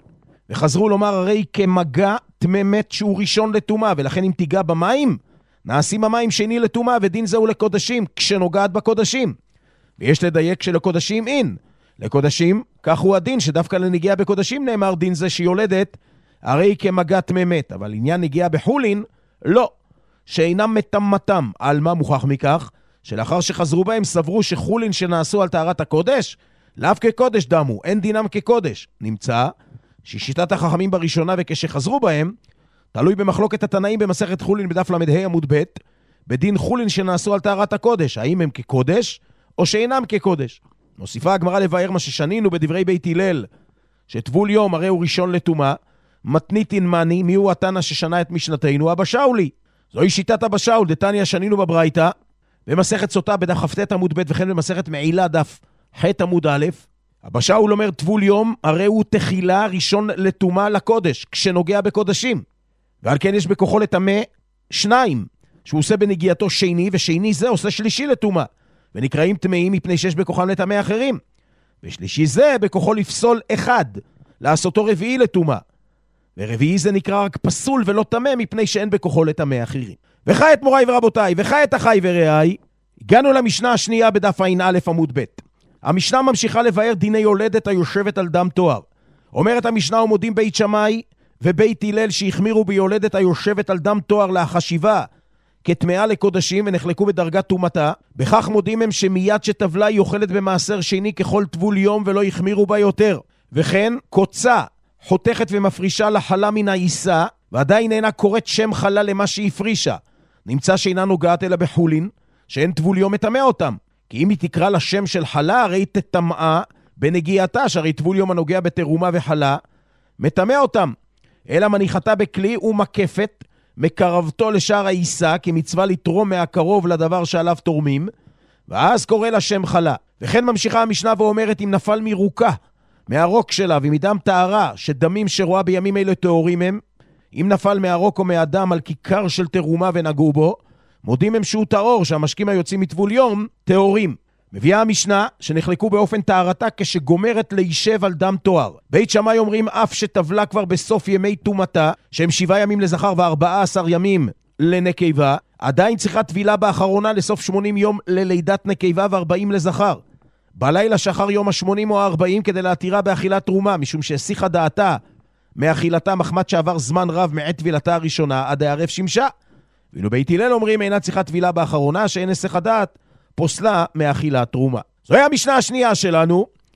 וחזרו לומר הרי כמגע טמא מת שהוא ראשון לטומאה, ולכן אם תיגע במים, נעשים המים שני לטומאה, ודין זהו לקודשים, כשנוגעת בקודשים. ויש לדייק שלקודשים אין. לקודשים, כך הוא הדין, שדווקא לנגיעה בקודשים נאמר דין זה שיולדת, הרי כמגע טמא מת. אבל עניין נגיעה בחולין, לא. שאינם מטמאתם. על מה מוכח מכך? שלאחר שחזרו בהם סברו שחולין שנעשו על טהרת הקודש, לאו כקודש דמו, אין דינם כקודש. נמצא ששיטת החכמים בראשונה וכשחזרו בהם, תלוי במחלוקת התנאים במסכת חולין בדף למ"ה עמוד ב', בדין חולין שנעשו על טהרת הקודש, האם הם כקודש או שאינם כקודש. מוסיפה הגמרא לבאר מה ששנינו בדברי בית הלל, שטבול יום הרי הוא ראשון לטומאה, מתניתין מני, מי הוא התנא ששנה את משנתנו? אבא שאולי. זוהי שיטת אבא שאול, דתניא שנינו בברייתא, במסכת סוטה בדף כ"ט עמוד ב' וכן במסכת מעילה דף ח' עמוד א'. אבא שאול אומר טבול יום הרי הוא תחילה ראשון לטומאה לקודש, כשנוגע בקודשים. ועל כן יש בכוחו לטמא שניים, שהוא עושה בנגיעתו שני, ושני זה עושה שלישי לטומאה. ונקראים טמאים מפני שיש בכוחם לטמא אחרים. ושלישי זה בכוחו לפסול אחד, לעשותו רביעי לטומאה. ורביעי זה נקרא רק פסול ולא טמא מפני שאין בכוחו לטמא אחרים. וכעת מוריי ורבותיי, וכעת אחי ורעי, הגענו למשנה השנייה בדף ע"א עמוד ב'. המשנה ממשיכה לבאר דיני יולדת היושבת על דם תואר. אומרת המשנה ומודים בית שמאי ובית הלל שהחמירו ביולדת היושבת על דם תואר להחשיבה כטמאה לקודשים ונחלקו בדרגת טומאתה. בכך מודים הם שמיד שטבלה היא אוכלת במעשר שני ככל טבול יום ולא החמירו בה יותר. וכן קוצה חותכת ומפרישה לחלה מן העיסה ועדיין אינה קוראת שם חלה למה שהפרישה. נמצא שאינה נוגעת אלא בחולין שאין טבול יום מטמא אותם. כי אם היא תקרא לשם של חלה, הרי תטמאה בנגיעתה, שהרי טבול יום הנוגע בתרומה וחלה, מטמא אותם. אלא מניחתה בכלי ומקפת, מקרבתו לשאר העיסה, כמצווה לתרום מהקרוב לדבר שעליו תורמים, ואז קורא לשם חלה. וכן ממשיכה המשנה ואומרת, אם נפל מירוקה, מהרוק שלה, ומדם טהרה, שדמים שרואה בימים אלה טהורים הם, אם נפל מהרוק או מהדם על כיכר של תרומה ונגעו בו, מודים הם שהוא טהור, שהמשקים היוצאים מטבול יום טהורים. מביאה המשנה שנחלקו באופן טהרתה כשגומרת להישב על דם תואר. בית שמאי אומרים אף שטבלה כבר בסוף ימי טומאתה, שהם 7 ימים לזכר ו14 ימים לנקבה, עדיין צריכה טבילה באחרונה לסוף 80 יום ללידת נקבה ו40 לזכר. בלילה שאחר יום ה-80 או ה-40 כדי להתירה באכילת תרומה, משום שהסיחה דעתה מאכילתה מחמת שעבר זמן רב מעת טבילתה הראשונה עד הערב שמשה. ואילו בית הלל אומרים אינה צריכה טבילה באחרונה שאין היסח הדעת פוסלה מאכילת תרומה. זוהי המשנה השנייה שלנו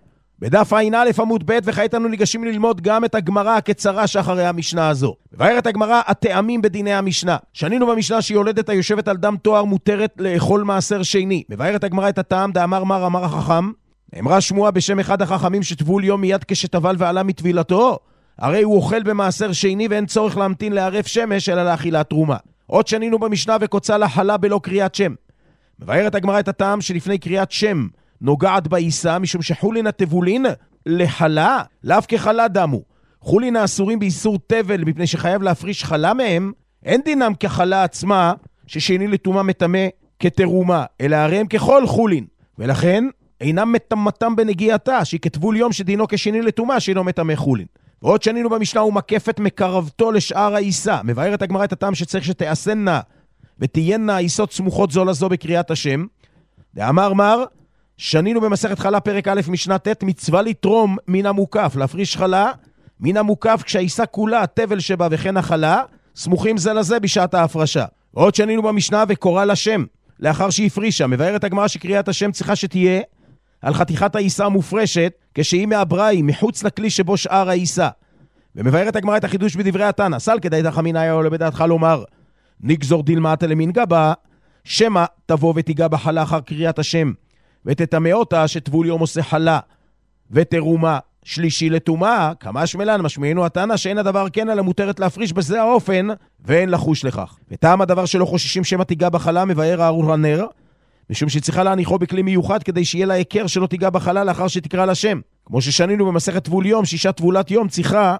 בדף ע"א עמוד ב', וכעת אנו ניגשים ללמוד גם את הגמרא הקצרה שאחרי המשנה הזו. מבארת הגמרא הטעמים בדיני המשנה. שנינו במשנה שיולדת היושבת על דם תואר מותרת לאכול מעשר שני. מבארת הגמרא את הטעם דאמר מר אמר החכם, אמרה שמועה בשם אחד החכמים שטבול יום מיד כשטבל ועלה מטבילתו, הרי הוא אוכל במעשר שני ואין צורך להמתין לערף שמש אלא לאכילת תרומה. עוד שנינו במשנה וקוצה לחלה בלא קריאת שם. מבארת הגמרא את הטעם שלפני קריאת שם נוגעת בעיסה, משום שחולין הטבולין לחלה, לאו כחלה דמו. חולין האסורים באיסור טבל, מפני שחייב להפריש חלה מהם, אין דינם כחלה עצמה, ששני לטומאה מטמא כתרומה, אלא הרי הם ככל חולין. ולכן אינם מטמאתם בנגיעתה, שהיא כטבול יום שדינו כשני לטומאה, שאינו מטמא חולין. ועוד שנינו במשנה הוא מקפת מקרבתו לשאר העיסה. מבארת הגמרא את הטעם שצריך שתעשנה ותהיינה העיסות סמוכות זו לזו בקריאת השם. דאמר מר, שנינו במסכת חלה פרק א' משנה ט', מצווה לתרום מן המוקף, להפריש חלה מן המוקף כשהעיסה כולה, הטבל שבה וכן החלה, סמוכים זה לזה בשעת ההפרשה. ועוד שנינו במשנה וקורא לשם לאחר שהפרישה. מבארת הגמרא שקריאת השם צריכה שתהיה על חתיכת העיסה המופרשת, כשהיא מהבריים, מחוץ לכלי שבו שאר העיסה. ומבארת הגמרא את החידוש בדברי התנא, סל כדאי תחמינאי עולה בדעתך לומר, נגזור דילמאת למין גבה, שמה תבוא ותיגע בחלה אחר קריאת השם, ותטמא אותה שטבול יום עושה חלה, ותרומה שלישי לטומאה, כמה שמלן משמיענו התנא שאין הדבר כן אלא מותרת להפריש בזה האופן, ואין לחוש לכך. וטעם הדבר שלא חוששים שמא תיגע בחלה, מבאר הארור הנר, משום שצריכה להניחו בכלי מיוחד כדי שיהיה לה עיקר שלא תיגע בחלה לאחר שתקרא לשם. כמו ששנינו במסכת טבול יום, שישה טבולת יום צריכה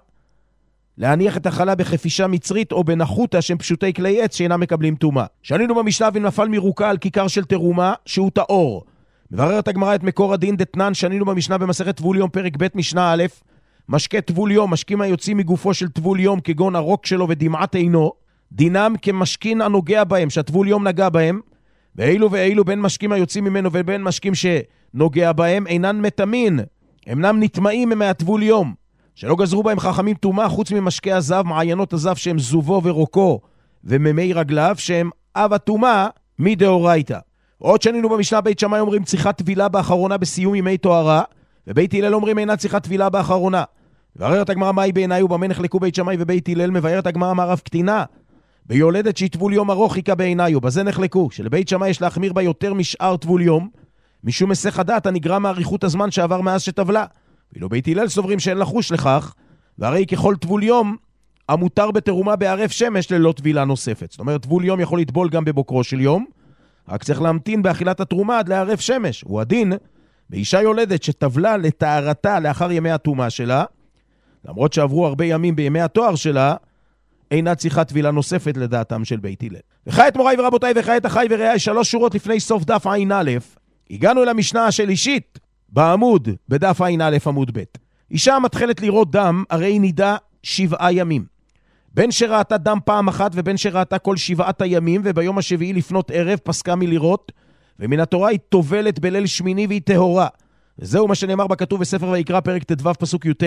להניח את החלה בחפישה מצרית או בנחותה שהם פשוטי כלי עץ שאינם מקבלים טומאה. שנינו במשנה ונפל מרוקה על כיכר של תרומה שהוא טהור. מבררת הגמרא את מקור הדין דתנן. שנינו במשנה במסכת טבול יום פרק ב' משנה א', משקה טבול יום, משקים היוצאים מגופו של טבול יום כגון הרוק שלו ודמעת עינו, דינם כמשכין הנוגע בהם שהטבול יום נגע בהם, ואילו ואילו בין משקים היוצאים ממנו ובין משקים שנוגע בהם אינן מטמאים, אינם נטמאים מהטבול יום, שלא גזרו בהם חכמים טומאה חוץ ממשקי הזב, מעיינות הזב שהם זובו ורוקו וממי רגליו שהם אב הטומאה מדאורייתא. עוד שנינו במשנה בית שמאי אומרים צריכת טבילה באחרונה בסיום ימי טהרה, ובית הלל אומרים אינה צריכת טבילה באחרונה. מבארת הגמרא מהי בעיניי ובמה נחלקו בית שמאי ובית הלל. מבארת הגמרא מה רב קטינה ביולדת שהיא טבול יום ארוך חיכה בעיניי, ובזה נחלקו שלבית שמאי יש להחמיר בה יותר משאר טבול יום, משום מסך הדעת הנגרע מאריכות הזמן שעבר מאז שטבלה. ואילו בית הלל סוברים שאין לחוש לכך, והרי ככל טבול יום המותר בתרומה בערף שמש ללא טבילה נוספת. זאת אומרת, טבול יום יכול לטבול גם בבוקרו של יום, רק צריך להמתין באכילת התרומה עד לערף שמש. הוא הדין באישה יולדת שטבלה לטהרתה לאחר ימי הטומאה שלה, למרות שעברו הרבה ימים בימי התואר שלה, אינה צריכה טבילה נוספת לדעתם של בית הלל. וכעת מוריי ורבותיי, וכעת אחי ורעיי, 3 שורות לפני סוף דף ע"א, הגענו למשנה השלישית בעמוד בדף ע"א עמוד ב'. אישה מתחלת לראות דם, הרי נידה 7 ימים. בין שראתה דם פעם אחת ובין שראתה כל 7 הימים, וביום השביעי לפנות ערב פסקה מלראות, ומן התורה היא טובלת בליל שמיני והיא טהורה. וזהו מה שנאמר בכתוב בספר ויקרא פרק ט"ו פסוק י"ט,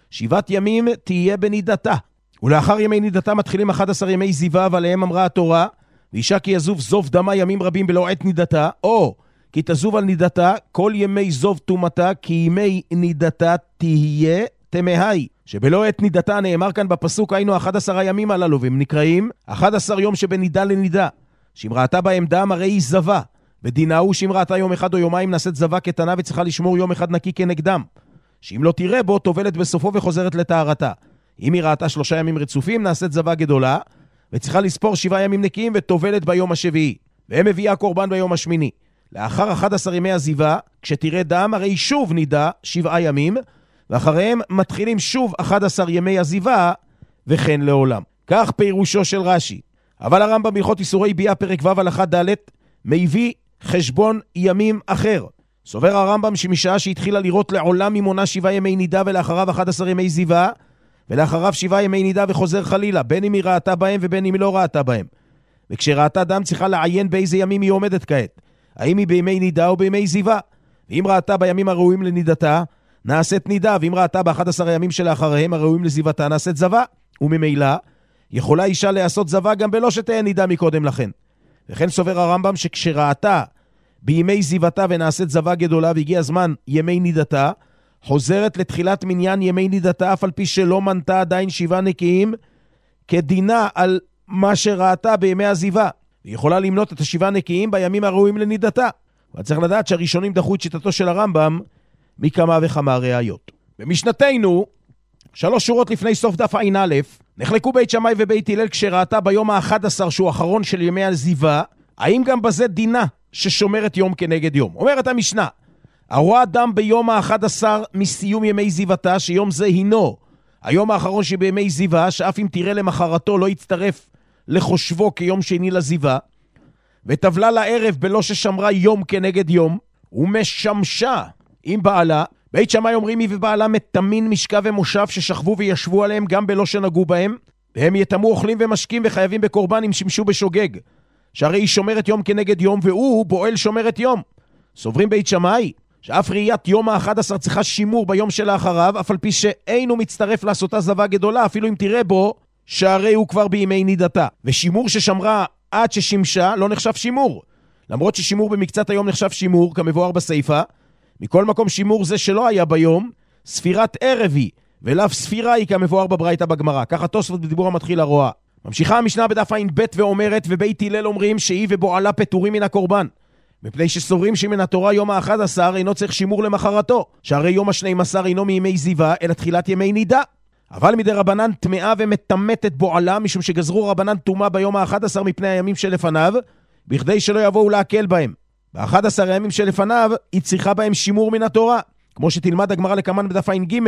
7 ימים תהיה בנידתה. ולאחר ימי נידתה מתחילים 11 ימי זיווה, ועליהם אמרה התורה, ואישה כי יזוב זוב דמה ימים רבים בלא עת נידתה, או כי תזוב על נידתה כל ימי זוב תומתה, כי ימי נידתה תהיה תמהי. שבלא עת נידתה נאמר כאן בפסוק, היינו 11 הימים הללו, והם נקראים 11 יום שבנידה לנידה. שאם ראתה בהם דם הרי היא זבה, ודינה הוא שאם ראתה יום אחד או יומיים נעשית זבה קטנה וצריכה לשמור יום אחד נקי כנגדם. שאם לא תראה בו טובלת בסופו וחוזרת לטהרתה. אם היא ראתה 3 ימים רצופים נעשית זבה גדולה, וצריכה לספור 7 ימים נקיים וטובלת ביום השביעי. והם מביאה קורבן ביום השמיני. לאחר 11 ימי הזיווה, כשתראה דם הרי שוב נידה 7 ימים, ואחריהם מתחילים שוב 11 ימי הזיווה, וכן לעולם. כך פירושו של רש"י. אבל הרמב"ם בהלכות איסורי ביאה פרק ו' הלכה ד' מביא חשבון ימים אחר. סובר הרמב"ם שמשעה שהתחילה לראות לעולם ממונה 7 ימי נידה ולאחריו 11 ימי זיווה, ולאחריו 7 ימי נידה וחוזר חלילה, בין אם היא ראתה בהם ובין אם היא לא ראתה בהם. וכשראתה דם צריכה לעיין באיזה ימים היא עומדת כעת. האם היא בימי נידה או בימי זיווה? ואם ראתה בימים הראויים לנידתה, נעשית נידה, ואם ראתה ב11 הימים שלאחריהם הראויים לזיוותה, נעשית זבה. וממילא, יכולה אישה לעשות זבה גם בלא שתהיה נידה מקודם לכן. וכן סובר הרמב"ם שכשראתה בימי זיוותה ונעשית זבה גדולה והגיע זמן ימי נידתה, חוזרת לתחילת מניין ימי נידתה, אף על פי שלא מנתה עדיין 7 נקיים, כדינה על מה שראתה בימי הזיווה. היא יכולה למנות את 7 נקיים בימים הראויים לנידתה. אבל צריך לדעת שהראשונים דחו את שיטתו של הרמב"ם מכמה וכמה ראיות. במשנתנו, 3 שורות לפני סוף דף עין א', נחלקו בית שמאי ובית הלל כשראתה ביום ה-11 שהוא האחרון של ימי הזיווה, האם גם בזה דינה ששומרת יום כנגד יום. אומרת המשנה, הרואה אדם ביום ה-11 מסיום ימי זיוותה, שיום זה הינו היום האחרון שבימי זיווה, שאף אם תראה למחרתו לא יצטרף לחושבו כיום שני לזיווה, וטבלה לערב בלא ששמרה יום כנגד יום, ומשמשה עם בעלה. בית שמאי אומרים היא ובעלה מטמין משכב ומושב ששכבו וישבו עליהם גם בלא שנגעו בהם, והם יתמו אוכלים ומשקים וחייבים בקורבן אם שימשו בשוגג, שהרי היא שומרת יום כנגד יום, והוא בועל שומרת יום. סוברים בית שמאי שאף ראיית יום ה-11 צריכה שימור ביום שלאחריו, אף על פי שאינו מצטרף לעשותה זווה גדולה, אפילו אם תראה בו שהרי הוא כבר בימי נידתה. ושימור ששמרה עד ששימשה לא נחשב שימור, למרות ששימור במקצת היום נחשב שימור כמבואר בסעיפה. מכל מקום שימור זה שלא היה ביום, ספירת ערב היא, ולאו ספירה היא כמבואר בברייתא בגמרא. ככה תוספות בדיבור המתחיל הרואה. ממשיכה המשנה בדף עין ב' ואומרת, ובית הלל אומרים שהיא ובועלה פטורים מן הקורבן, מפני שסוברים שמן התורה יום ה-11 אינו צריך שימור למחרתו, שהרי יום ה-12 אינו מימי זיווה אלא תחילת ימי נידה. אבל מדי רבנן טמאה ומתמתת בועלה, משום שגזרו רבנן טומאה ביום ה-11 מפני הימים שלפניו, בכדי שלא יבואו להקל בהם. ב-11 הימים שלפניו היא צריכה בהם שימור מן התורה, כמו שתלמד הגמרא לקמן בדף עין ג'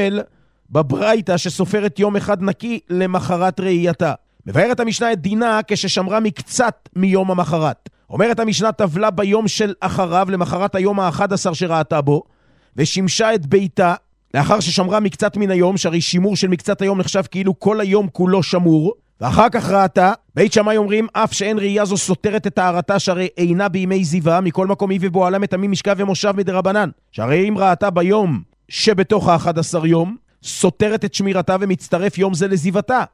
בברייתא שסופרת יום אחד נקי למחרת ראייתה. מבארת המשנה את דינה כששמרה מקצת מיום המחרת. אומרת המשנה טבלה ביום של אחריו למחרת היום ה-11 שראתה בו, ושימשה את ביתה לאחר ששמרה מקצת מן היום, שהרי שימור של מקצת היום נחשב כאילו כל היום כולו שמור, ואחר כך ראתה. בית שמאי אומרים אף שאין ראייה זו סותרת את הערתה, שהרי אינה בימי זיווה, מכל מקום היא ובועלה מטמאים משכב ומושב מדרבנן, שהרי אם ראתה ביום שבתוך ה-11 יום סותרת את שמירתה ומצטרף יום זה לזיוותה,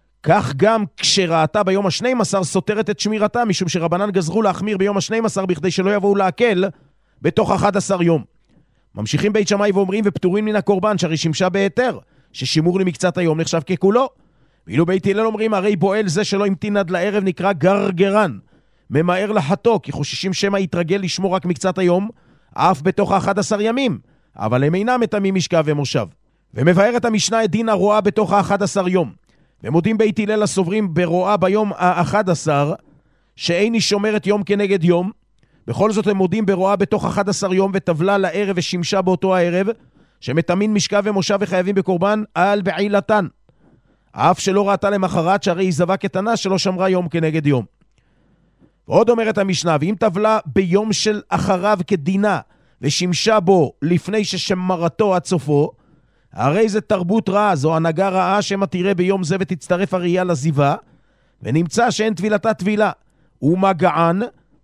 כך גם כשראתה ביום ה-12 סותרת את שמירתה, משום שרבנן גזרו להחמיר ביום ה-12 בכדי שלא יבואו להקל בתוך 11 יום. ממשיכים בית שמאי ואומרים ופטורים מן הקורבן, שהרי שימשה בהיתר, ששימור למקצת היום נחשב ככולו. ואילו בית הלל אומרים הרי בועל זה שלא המתין עד לערב נקרא גרגרן, ממהר לחתו, כי חוששים שמא יתרגל לשמור רק מקצת היום, אף בתוך 11 ימים, אבל הם אינם מטמאים משכב ומושב. ומבארת המשנה את דין הרואה בתוך 11 יום. ומודים בית הלל הסוברים ברואה ביום ה-11 שאין היא שומרת יום כנגד יום, בכל זאת הם מודים ברואה בתוך 11 יום וטבלה לערב ושימשה באותו הערב, שמטמאים משכב ומושב וחייבים בקורבן על בעילתן, אף שלא ראתה למחרת, שהרי היא זווה קטנה שלא שמרה יום כנגד יום. ועוד אומרת המשנה, ואם טבלה ביום של אחריו כדינה ושימשה בו לפני ששמרתו עד סופו, הרי זה תרבות רעה, זו הנהגה רעה שמה תראה ביום זה ותצטרף הראייה לזיווה, ונמצא שאין טבילתה טבילה ומגען,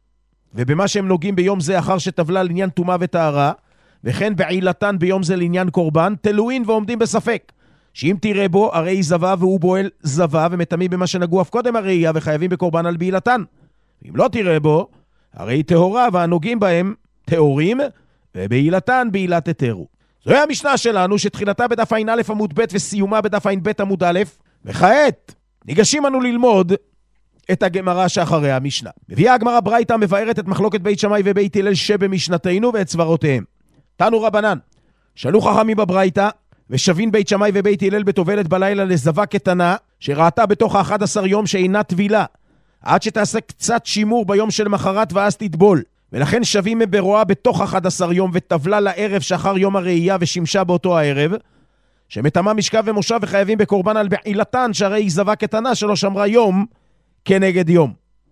ובמה שהם נוגעים ביום זה אחר שטבלה לעניין טומאה וטהרה, וכן בעילתן ביום זה לעניין קורבן, תלוין ועומדים בספק, שאם תראה בו הרי היא זווה והוא בועל זווה ומטמאים במה שנגעו אף קודם הראייה וחייבים בקורבן על בעילתן. ואם לא תראה בו הרי היא טהורה והנוגעים בהם טהורים, ובעילתן בעילת התרו. זוהי המשנה שלנו שתחילתה בדף עין א' עמוד ב' וסיומה בדף עין ב' עמוד א', וכעת ניגשים אנו ללמוד את הגמרא שאחרי המשנה. מביאה הגמרא ברייתא מבארת את מחלוקת בית שמאי ובית הלל שבמשנתנו ואת סברותיהם. תנו רבנן, שאלו חכמים בברייתא, ושבין בית שמאי ובית הלל בתובלת בלילה לזווה קטנה, שראתה בתוך 11 יום שאינה טבילה, עד שתעשה קצת שימור ביום של מחרת ואז תטבול. ולכן שווים ברואה בתוך 11 יום וטבלה לערב שאחר יום הראייה ושימשה באותו הערב, שמטמא משכב ומושב וחייבים בקורבן על בעילתן, שהרי היא זווה קטנה שלא שמרה יום כנגד יום.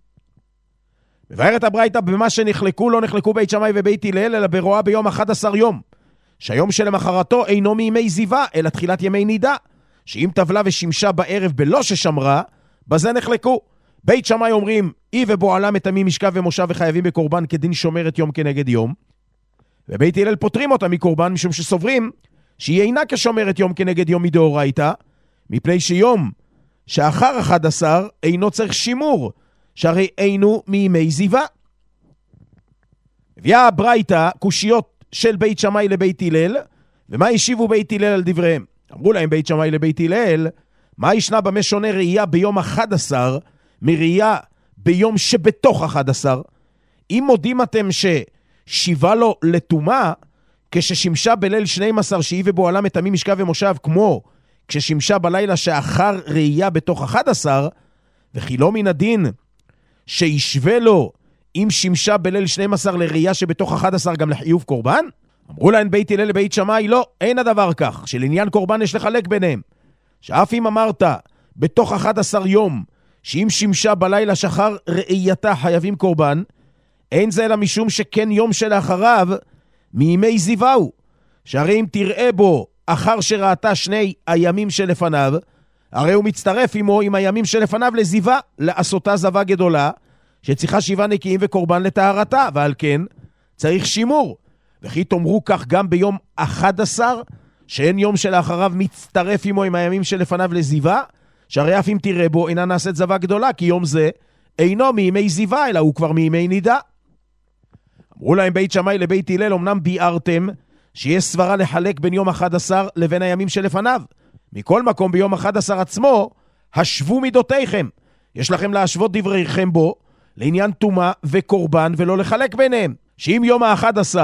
מבארת הברייתא במה שנחלקו לא נחלקו בית שמאי ובית הלל, אלא ברואה ביום 11 יום, שהיום שלמחרתו אינו מימי זיווה, אלא תחילת ימי נידה, שאם טבלה ושימשה בערב בלא ששמרה, בזה נחלקו. בית שמאי אומרים, היא ובועלה מטמאים משכב ומושב וחייבים בקורבן כדין שומרת יום כנגד יום, ובית הלל פותרים אותה מקורבן, משום שסוברים שהיא אינה כשומרת יום כנגד יום מדאורייתא, מפני שיום שאחר 11 אינו צריך שימור, שהרי אינו מימי זיווה. הביאה הברייתא קושיות של בית שמאי לבית הלל, ומה השיבו בית הלל על דבריהם? אמרו להם בית שמאי לבית הלל, מה ישנה במה שונה ראייה ביום 11 מראייה ביום שבתוך 11? אם מודים אתם ששיבה לו לטומאה, כששימשה בליל 12 שהיא ובועלה מטמאים משכב ומושב, כמו כששימשה בלילה שאחר ראייה בתוך 11, וכי לא מן הדין שישווה לו אם שימשה בליל 12 לראייה שבתוך 11 גם לחיוב קורבן? אמרו להם בית הלל לבית שמאי, לא, אין הדבר כך, שלעניין קורבן יש לחלק ביניהם. שאף אם אמרת בתוך 11 יום, שאם שימשה בלילה שחר ראייתה חייבים קורבן, אין זה אלא משום שכן יום שלאחריו מימי זיווהו, שהרי אם תראה בו אחר שראתה שני הימים שלפניו, הרי הוא מצטרף עמו עם הימים שלפניו לזיווה, לעשותה זווה גדולה, שצריכה 7 נקיים וקורבן לטהרתה, ועל כן צריך שימור. וכי תאמרו כך גם ביום 11, שאין יום שלאחריו מצטרף עמו עם הימים שלפניו לזיווה, שהרי אף אם תראה בו אינה נעשית זווה גדולה, כי יום זה אינו מימי זיווה, אלא הוא כבר מימי נידה. אמרו להם בית שמאי לבית הלל, אמנם ביארתם שיש סברה לחלק בין יום 11 לבין הימים שלפניו. מכל מקום ביום 11 עצמו, השוו מידותיכם. יש לכם להשוות דבריכם בו, לעניין טומאה וקורבן, ולא לחלק ביניהם. שאם יום ה-11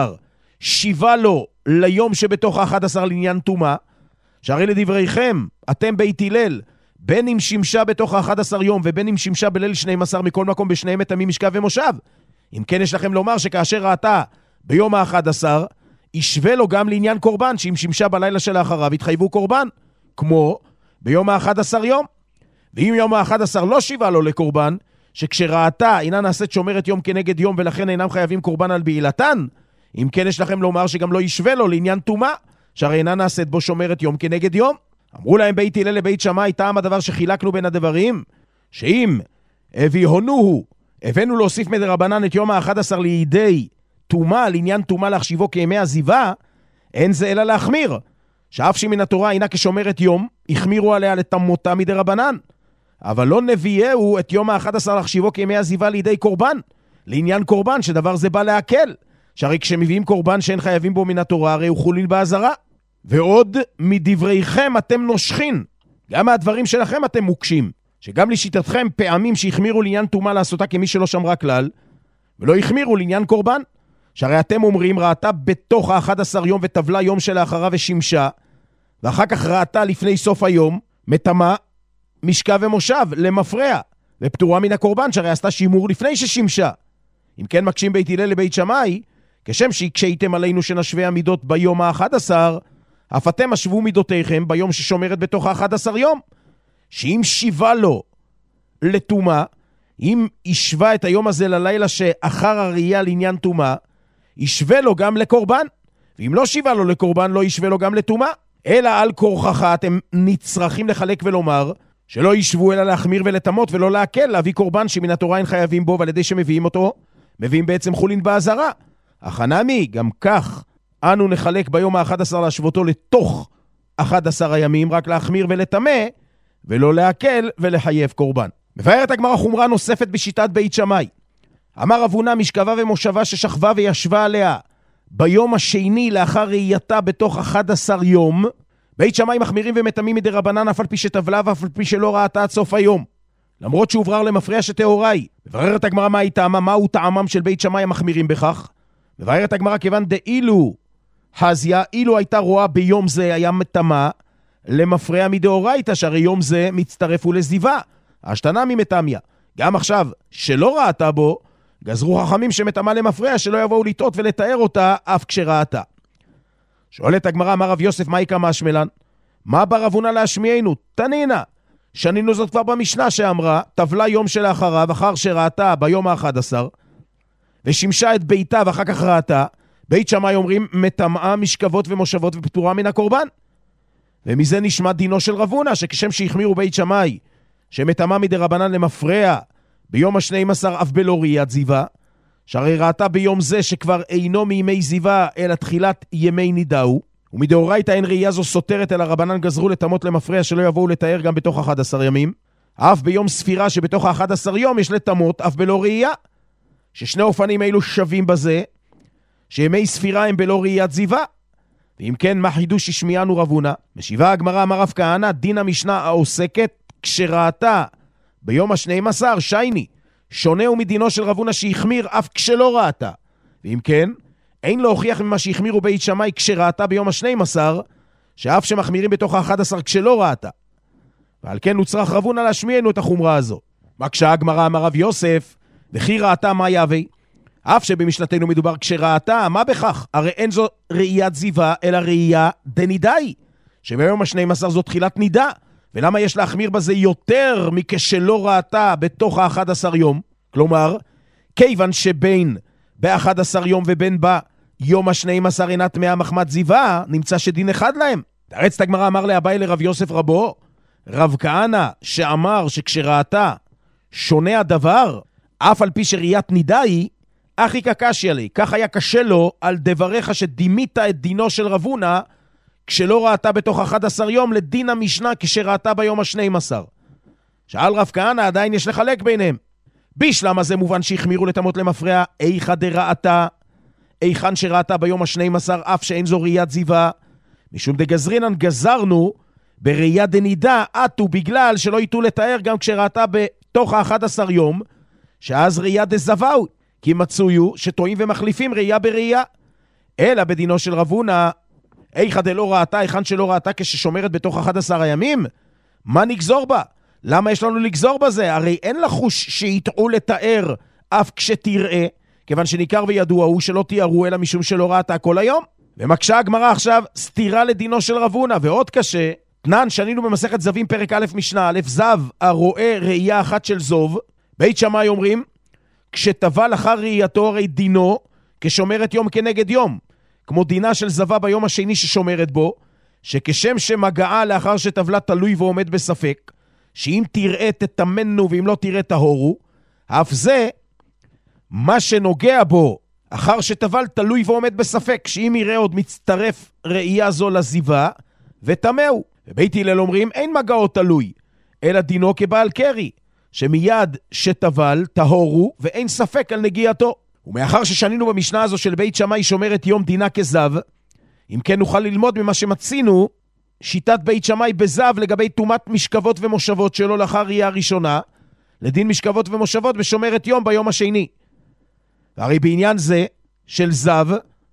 שיבה לו ליום שבתוך ה-11 לעניין טומאה, שהרי לדבריכם, אתם בית הלל, בין אם שימשה בתוך ה-11 יום, ובין אם שימשה בליל 12, מכל מקום בשניהם מטמאים משכב ומושב. אם כן יש לכם לומר שכאשר ראתה ביום ה-11, ישווה לו גם לעניין קורבן, שאם שימשה בלילה שלאחריו, יתחייבו קורבן, כמו ביום ה-11 יום. ואם יום ה-11 לא שיבה לו לקורבן, שכשראתה אינה נעשית שומרת יום כנגד יום, ולכן אינם חייבים קורבן על בעילתן, אם כן יש לכם לומר שגם לא ישווה לו לעניין טומאה, שהרי אינה נעשית בו שומרת יום כנגד יום. אמרו להם בית הלל לבית שמאי, טעם הדבר שחילקנו בין הדברים, שאם הביאונוהו, הבאנו להוסיף מדרבנן את יום ה-11 לידי טומאה, לעניין טומאה להחשיבו כימי הזיווה, אין זה אלא להחמיר, שאף שמן התורה אינה כשומרת יום, החמירו עליה לתמותה מדרבנן, אבל לא נביאהו את יום ה-11 להחשיבו כימי הזיווה לידי קורבן, לעניין קורבן, שדבר זה בא להקל, שהרי כשמביאים קורבן שאין חייבים בו מן התורה, הרי הוא חוליל בעזרה. ועוד מדבריכם אתם נושכין, גם מהדברים שלכם אתם מוקשים, שגם לשיטתכם פעמים שהחמירו לעניין טומאה לעשותה כמי שלא שמרה כלל, ולא החמירו לעניין קורבן, שהרי אתם אומרים ראתה בתוך ה-11 יום וטבלה יום שלאחריו ושימשה, ואחר כך ראתה לפני סוף היום, מטמאה משכב ומושב למפרע, ופטורה מן הקורבן, שהרי עשתה שימור לפני ששימשה. אם כן מקשים בית הלל לבית שמאי, כשם שהקשייתם עלינו שנשווה המידות ביום ה-11, אף אתם השוו מידותיכם ביום ששומרת בתוך ה-11 יום, שאם שיבה לו לטומאה, אם ישווה את היום הזה ללילה שאחר הראייה לעניין טומאה, ישווה לו גם לקורבן, ואם לא שיבה לו לקורבן, לא ישווה לו גם לטומאה. אלא על כורחך אתם נצרכים לחלק ולומר, שלא ישבו אלא להחמיר ולתמות ולא להקל, להביא קורבן שמן התורה אין חייבים בו, ועל ידי שמביאים אותו, מביאים בעצם חולין בעזרה. החנמי, גם כך, אנו נחלק ביום ה-11 להשוותו לתוך 11 הימים, רק להחמיר ולתמה, ולא להקל ולחייב קורבן. מבארת הגמרא חומרה נוספת בשיטת בית שמאי. אמר אבונה משכבה ומושבה ששכבה וישבה עליה ביום השני לאחר ראייתה בתוך 11 יום, בית שמאי מחמירים ומתמים מדי רבנן אף על פי שטבלה ואף על פי שלא ראתה עד סוף היום, למרות שהוברר למפרע שתאוראי. מבארת הגמרא מה היא טעמה, מהו טעמם של בית שמאי המחמירים בכך? מבארת הגמרא כיוון דאילו חזיה, אילו הייתה רואה ביום זה היה מטמאה למפרע מדאורייתא, שהרי יום זה מצטרף ולזיווה, השתנה ממטמיה. גם עכשיו שלא ראתה בו, גזרו חכמים שמטמאה למפרע שלא יבואו לטעות ולתאר אותה אף כשראתה. שואלת הגמרא, אמר רב יוסף, מה יקרא משמלן? מה בר אבונה להשמיענו? תנינה. שנינו זאת כבר במשנה שאמרה, טבלה יום שלאחריו, אחר שראתה ביום ה-11, ושימשה את ביתה ואחר כך ראתה, בית שמאי אומרים, מטמאה משכבות ומושבות ופטורה מן הקורבן. ומזה נשמע דינו של רבונה, שכשם שהחמירו בית שמאי, שמטמאה מדי רבנן למפרע, ביום ה-12 אף בלא ראיית זיווה, שהרי ראתה ביום זה שכבר אינו מימי זיווה אלא תחילת ימי נידאו, ומדאורייתא אין ראייה זו סותרת אלא רבנן גזרו לתמות למפרע שלא יבואו לתאר גם בתוך 11 ימים, אף ביום ספירה שבתוך 11 יום יש לתמות אף בלא ראייה, ששני אופנים אלו שווים בזה, שימי ספירה הם בלא ראיית זיווה, ואם כן, מה חידוש השמיענו רב הונא? משיבה הגמרא, אמר רב כהנא, דין המשנה העוסקת כשראתה ביום ה-12 שייני, שונה הוא מדינו של רב הונא שהחמיר אף כשלא ראתה. ואם כן, אין להוכיח ממה שהחמירו בית שמאי כשראתה ביום ה-12, שאף שמחמירים בתוך ה-11 כשלא ראתה. ועל כן נוצרך רב הונא להשמיענו את החומרה הזו. מקשה הגמרא, אמר רב יוסף, וכי ראתה מה יהווה? אף שבמשנתנו מדובר כשראתה, מה בכך? הרי אין זו ראיית זיווה, אלא ראייה דנידאי, שביום ה-12 זו תחילת נידה. ולמה יש להחמיר בזה יותר מכשלא ראתה בתוך ה-11 יום? כלומר, כיוון שבין ב-11 יום ובין ביום ה-12 אינה טמאה מחמת זיווה, נמצא שדין אחד להם. תרץ את הגמרא, אמר לאביי לרב יוסף רבו, רב כהנא שאמר שכשראתה שונה הדבר, אף על פי שראיית נידה היא, אחי קקשי לי, כך היה קשה לו על דבריך שדימית את דינו של רב הונא, כשלא ראתה בתוך 11 יום לדין המשנה כשראתה ביום ה-12. שאל רב כהנא, עדיין יש לחלק ביניהם. בשלם הזה מובן שהחמירו לתמות למפרע, איכה דראתה, איכן שראתה ביום ה-12, אף שאין זו ראיית זיווה, משום דגזרינן גזרנו בראייה דנידה, עטו בגלל שלא ייתו לתאר גם כשראתה בתוך ה-11 יום, שאז ראייה דזוואו, כי מצויו שטועים ומחליפים ראייה בראייה. אלא בדינו של רב הונא, איכה דלא ראתה, איכן שלא ראתה כששומרת בתוך 11 הימים, מה נגזור בה? למה יש לנו לגזור בזה? הרי אין לחוש שיטעו לתאר אף כשתראה, כיוון שניכר וידוע הוא שלא תיארו אלא משום שלא ראתה כל היום. ומקשה הגמרא עכשיו סתירה לדינו של רב הונא, ועוד קשה, תנן שנינו במסכת זבים פרק א' משנה א', זב הרואה ראייה אחת של זוב, בית שמאי אומרים, כשטבל אחר ראייתו הרי דינו כשומרת יום כנגד יום, כמו דינה של זבה ביום השני ששומרת בו, שכשם שמגעה לאחר שטבלה תלוי ועומד בספק, שאם תראה תתמנו ואם לא תראה תהורו, אף זה מה שנוגע בו אחר שטבל תלוי ועומד בספק, שאם יראה עוד מצטרף ראייה זו לזיבה ותמהו. ובית הלל אומרים אין מגעו תלוי, אלא דינו כבעל קרי, שמיד שטבל תהורו ואין ספק על נגיעתו. ומאחר ששנינו במשנה הזו של בית שמאי שומרת יום דינה כזב, אם כן נוכל ללמוד ממה שמצינו שיטת בית שמאי בזב לגבי תומת משכבות ומושבות שלו לאחר ראייה הראשונה, לדין משכבות ומושבות בשומרת יום ביום השני. והרי בעניין זה של זב,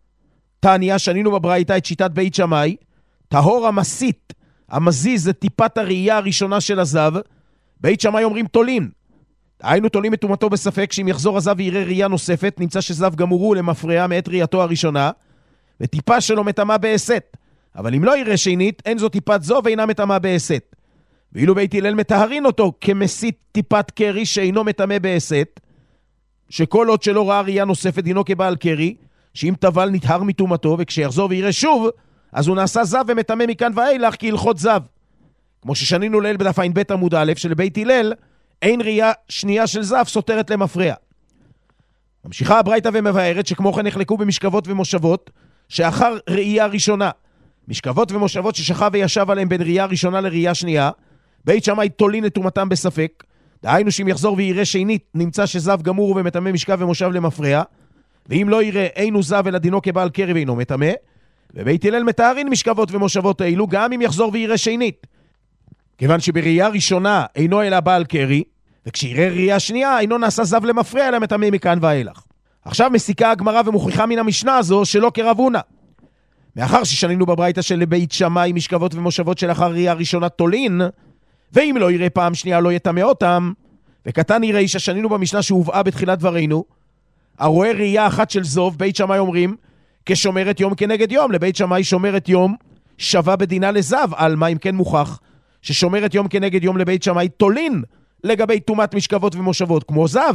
תניא שנינו בברייתא את שיטת בית שמאי, טהור המסית, המזיז את טיפת הראייה הראשונה של הזב, בית שמאי אומרים תולין. היינו תולים את תומתו בספק שאם יחזור הזב ויראה ראייה נוספת, נמצא שזב גמורו למפרע מעת ראייתו הראשונה, וטיפה שלו מטמא בעשת. אבל אם לא יראה שנית, אין זו טיפת זו ואינה מטמא בעשת. ואילו בית הלל מטהרין אותו כמסית טיפת קרי שאינו מטמא בעשת, שכל עוד שלא ראה ראייה נוספת דינו כבעל קרי, שאם טבל נטהר מתומתו, וכשיחזור ויראה שוב, אז הוא נעשה זב ומטמא מכאן ואילך כהלכות זב. כמו ששנינו ליל בדף ע"ב עמוד א' של בית הלל, אין ראייה שנייה של זב סותרת למפרע. ממשיכה הברייתא ומבארת שכמו כן נחלקו במשכבות ומושבות, שאחר ראייה ראשונה, משכבות ומושבות ששכב וישב עליהם בין ראייה ראשונה לראייה שנייה, בית שמאי תולין את תומתם בספק, דהיינו שאם יחזור ויראה שנית, נמצא שזב גמור ומטמא משכב ומושב למפרע, ואם לא יראה אינו זב אלא דינו כבעל קרי ואינו מטמא, ובית הלל מטהרין משכבות ומושבות האלו גם אם יחזור ויראה שנית, כיוון שבראייה ראשונה אינו אלא בעל קרי, וכשיראה ראייה שנייה אינו נעשה זב למפרע אלא מטמא מכאן ואילך. עכשיו מסיקה הגמרא ומוכיחה מן המשנה הזו שלא כרב הונא. מאחר ששנינו בברייתא של בית שמאי משכבות ומושבות שלאחר ראייה ראשונה תולין, ואם לא יראה פעם שנייה לא יטמא אותם, וקטן יראה ששנינו במשנה שהובאה בתחילת דברינו, הרואה ראייה אחת של זוב, בית שמאי אומרים, כשומרת יום כנגד יום, לבית שמאי שומרת יום שווה בדינה לזב, על מה אם כן מוכח, ששומרת יום כנגד יום לבית שמאי תולין לגבי תומת משכבות ומושבות, כמו זב,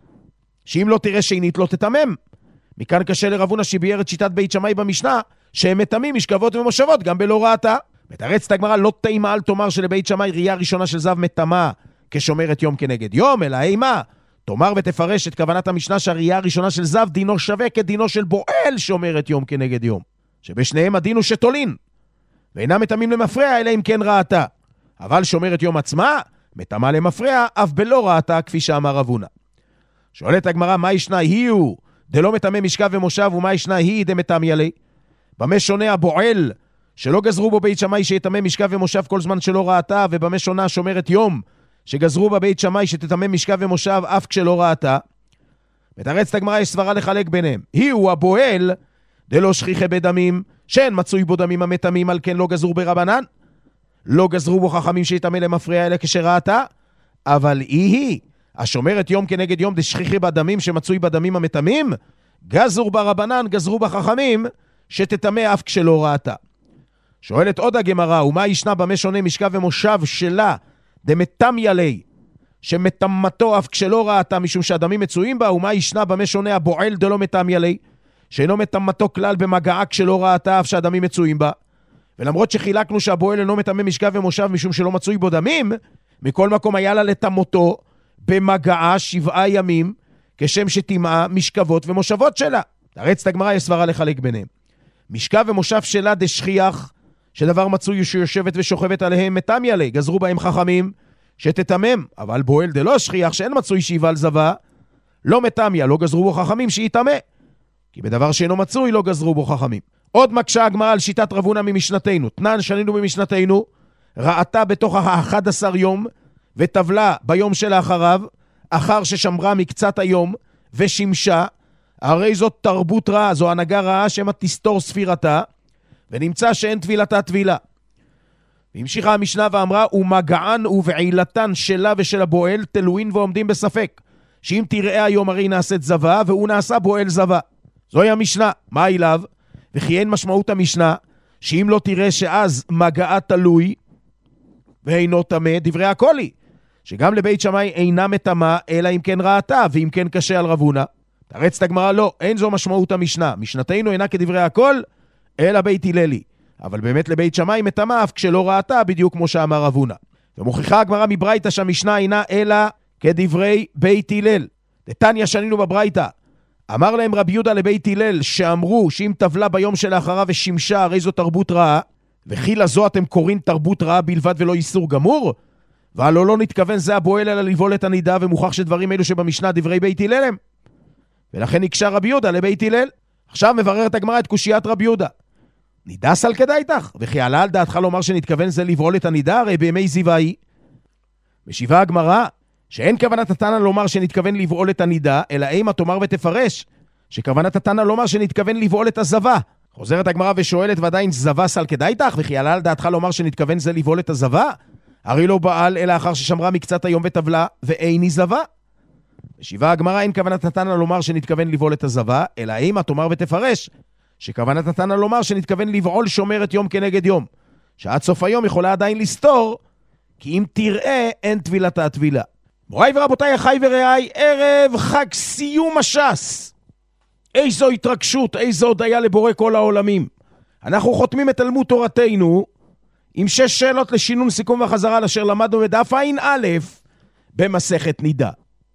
שאם לא תראה שנית לא תטמם. מכאן קשה לרב הונא שביאר את שיטת בית שמאי במשנה, שהם מטמאים משכבות ומושבות גם בלא ראתה. מתרצת הגמרא לא תימה אל תאמר שלבית שמאי ראייה ראשונה של זב מטמאה כשומרת יום כנגד יום, אלא אימה תאמר ותפרש את כוונת המשנה שהראייה הראשונה של זב דינו שווה כדינו של בועל שומרת יום כנגד יום, שבשניהם הדינו שתולין ואינם מטמאים למפרע אלא אם כן ראתה, אבל שומרת יום עצמה מטמאה למפרע אף בלא ראתה, כפי שאמר רב הונא. שואלת הגמרא, מה ישנה היא הוא דלא מטמא משכב ומושב, ומה ישנה היא דמטמיא לי? במה שונה הבועל שלא גזרו בו בית שמאי שיתמם משכב ומושב כל זמן שלא ראתה, ובמה שונה שומרת יום שגזרו בבית שמאי שתתמם משכב ומושב אף כשלא ראתה. מתרצת הגמרא, יש סברה לחלק ביניהם. היא הוא הבועל דלא שכיחי בדמים, שאין מצוי בו דמים המתמים, על כן לא גזרו ברבנן, לא גזרו בו חכמים שיתאמה למפריע אלא כשראתה, אבל היא השומרת יום כנגד יום דשכיחי בדמים שמצוי בדמים המתמים, גזרו ברבנן, גזרו בחכמים שתתאמה אף כשלא ראתה. שואלת עוד הגמרא, ומה ישנה במה שונה משכב ומושב שלה דמתמיה לי, שמתמתו אף כשלא ראתה משום שהדמים מצויים בה, ומה ישנה במה שונה הבועל דלא מתמיה לי, שאינו מתמתו כלל במגעה כשלא ראתה אף שהדמים מצויים בה. ולמרות שחילקנו שהבועל אינו מטמא משכב ומושב משום שלא מצוי בו דמים, מכל מקום היה לה לתמותו במגעה 7 ימים, כשם שתמאה משכבות ומושבות שלה. תרצת הגמרא, יש סברה לחלק ביניהם. משכב ומושב שלה דשכיח, שדבר מצוי שיושבת ושוכבת עליהם מתמיה לי, גזרו בהם חכמים שתתמם, אבל בועל דלא שכיח שאין מצוי שיבל זבה, לא מתמיה, לא גזרו בו חכמים שיתמא, כי בדבר שאינו מצוי לא גזרו בו חכמים. עוד מקשה הגמרא על שיטת רב הונא ממשנתנו. תנן שנינו במשנתנו, ראתה בתוך 11 יום וטבלה ביום שלאחריו, אחר ששמרה מקצת היום ושימשה, הרי זאת תרבות רעה, זו הנהגה רעה שמה תסתור ספירתה, ונמצא שאין טבילתה טבילה. והמשיכה המשנה ואמרה, ומגען ובעילתן שלה ושל הבועל תלוין ועומדים בספק, שאם תראה היום הרי נעשית זבה, והוא נעשה בועל זבה. זוהי המשנה. מה אליו? וכי אין משמעות המשנה, שאם לא תראה שאז מגעה תלוי, ואינו תמה, דברי הקולי, שגם לבית שמאי אינה מתמה, אלא אם כן ראתה, ואם כן קשה על רב הונא. תרצת הגמרא, לא, אין זו משמעות המשנה. משנתנו אינה כדברי הכל, אלא בית הללי. אבל באמת לבית שמאי מתמה, אף כשלא ראתה, בדיוק כמו שאמר רב הונא. ומוכיחה הגמרא מברייתא שהמשנה אינה אלא כדברי בית הלל. דתניא שנינו בברייתא. אמר להם רבי יהודה לבית הלל, שאמרו שאם טבלה ביום שלאחריו ושימשה, הרי זו תרבות רעה, וכי לזו אתם קוראים תרבות רעה בלבד ולא איסור גמור? והלא לא נתכוון זה הבועל אלא לבעול את הנידה, ומוכח שדברים אלו שבמשנה דברי בית הלל הם. ולכן נקשה רבי יהודה לבית הלל. עכשיו מבררת הגמרא את קושיית רבי יהודה. נידה סלקא דייתך, וכי עלה על דעתך לומר שנתכוון זה לבעול את הנידה, הרי בימי זיווה היא. משיבה הגמרא, שאין כוונת התנא לומר שנתכוון לבעול את הנידה, אלא אימה תאמר ותפרש, שכוונת התנא לומר שנתכוון לבעול את הזבה. חוזרת הגמרא ושואלת, ועדיין זבה סלקא דייתך, וכי עלה על דעתך לומר שנתכוון זה לבעול את הזבה? הרי לא בעל אלא אחר ששמרה מקצת היום וטבלה, ואיני זבה. משיבה הגמרא, אין כוונת התנא לומר שנתכוון לבעול את הזבה, אלא אימה תאמר ותפרש, שכוונת התנא לומר שנתכוון לבעול שומרת יום כנגד יום, שעד סוף היום יכולה עדיין לסתור, כי אם תראה אין טבילתה טבילה. מוריי ורבותיי, אחי ורעי, ערב חג סיום הש"ס. איזו התרגשות, איזו הודיה לבורא כל העולמים. אנחנו חותמים את תלמוד תורתנו עם 6 שאלות לשינון, סיכום וחזרה לאשר למדנו בדף ע"א במסכת נידה.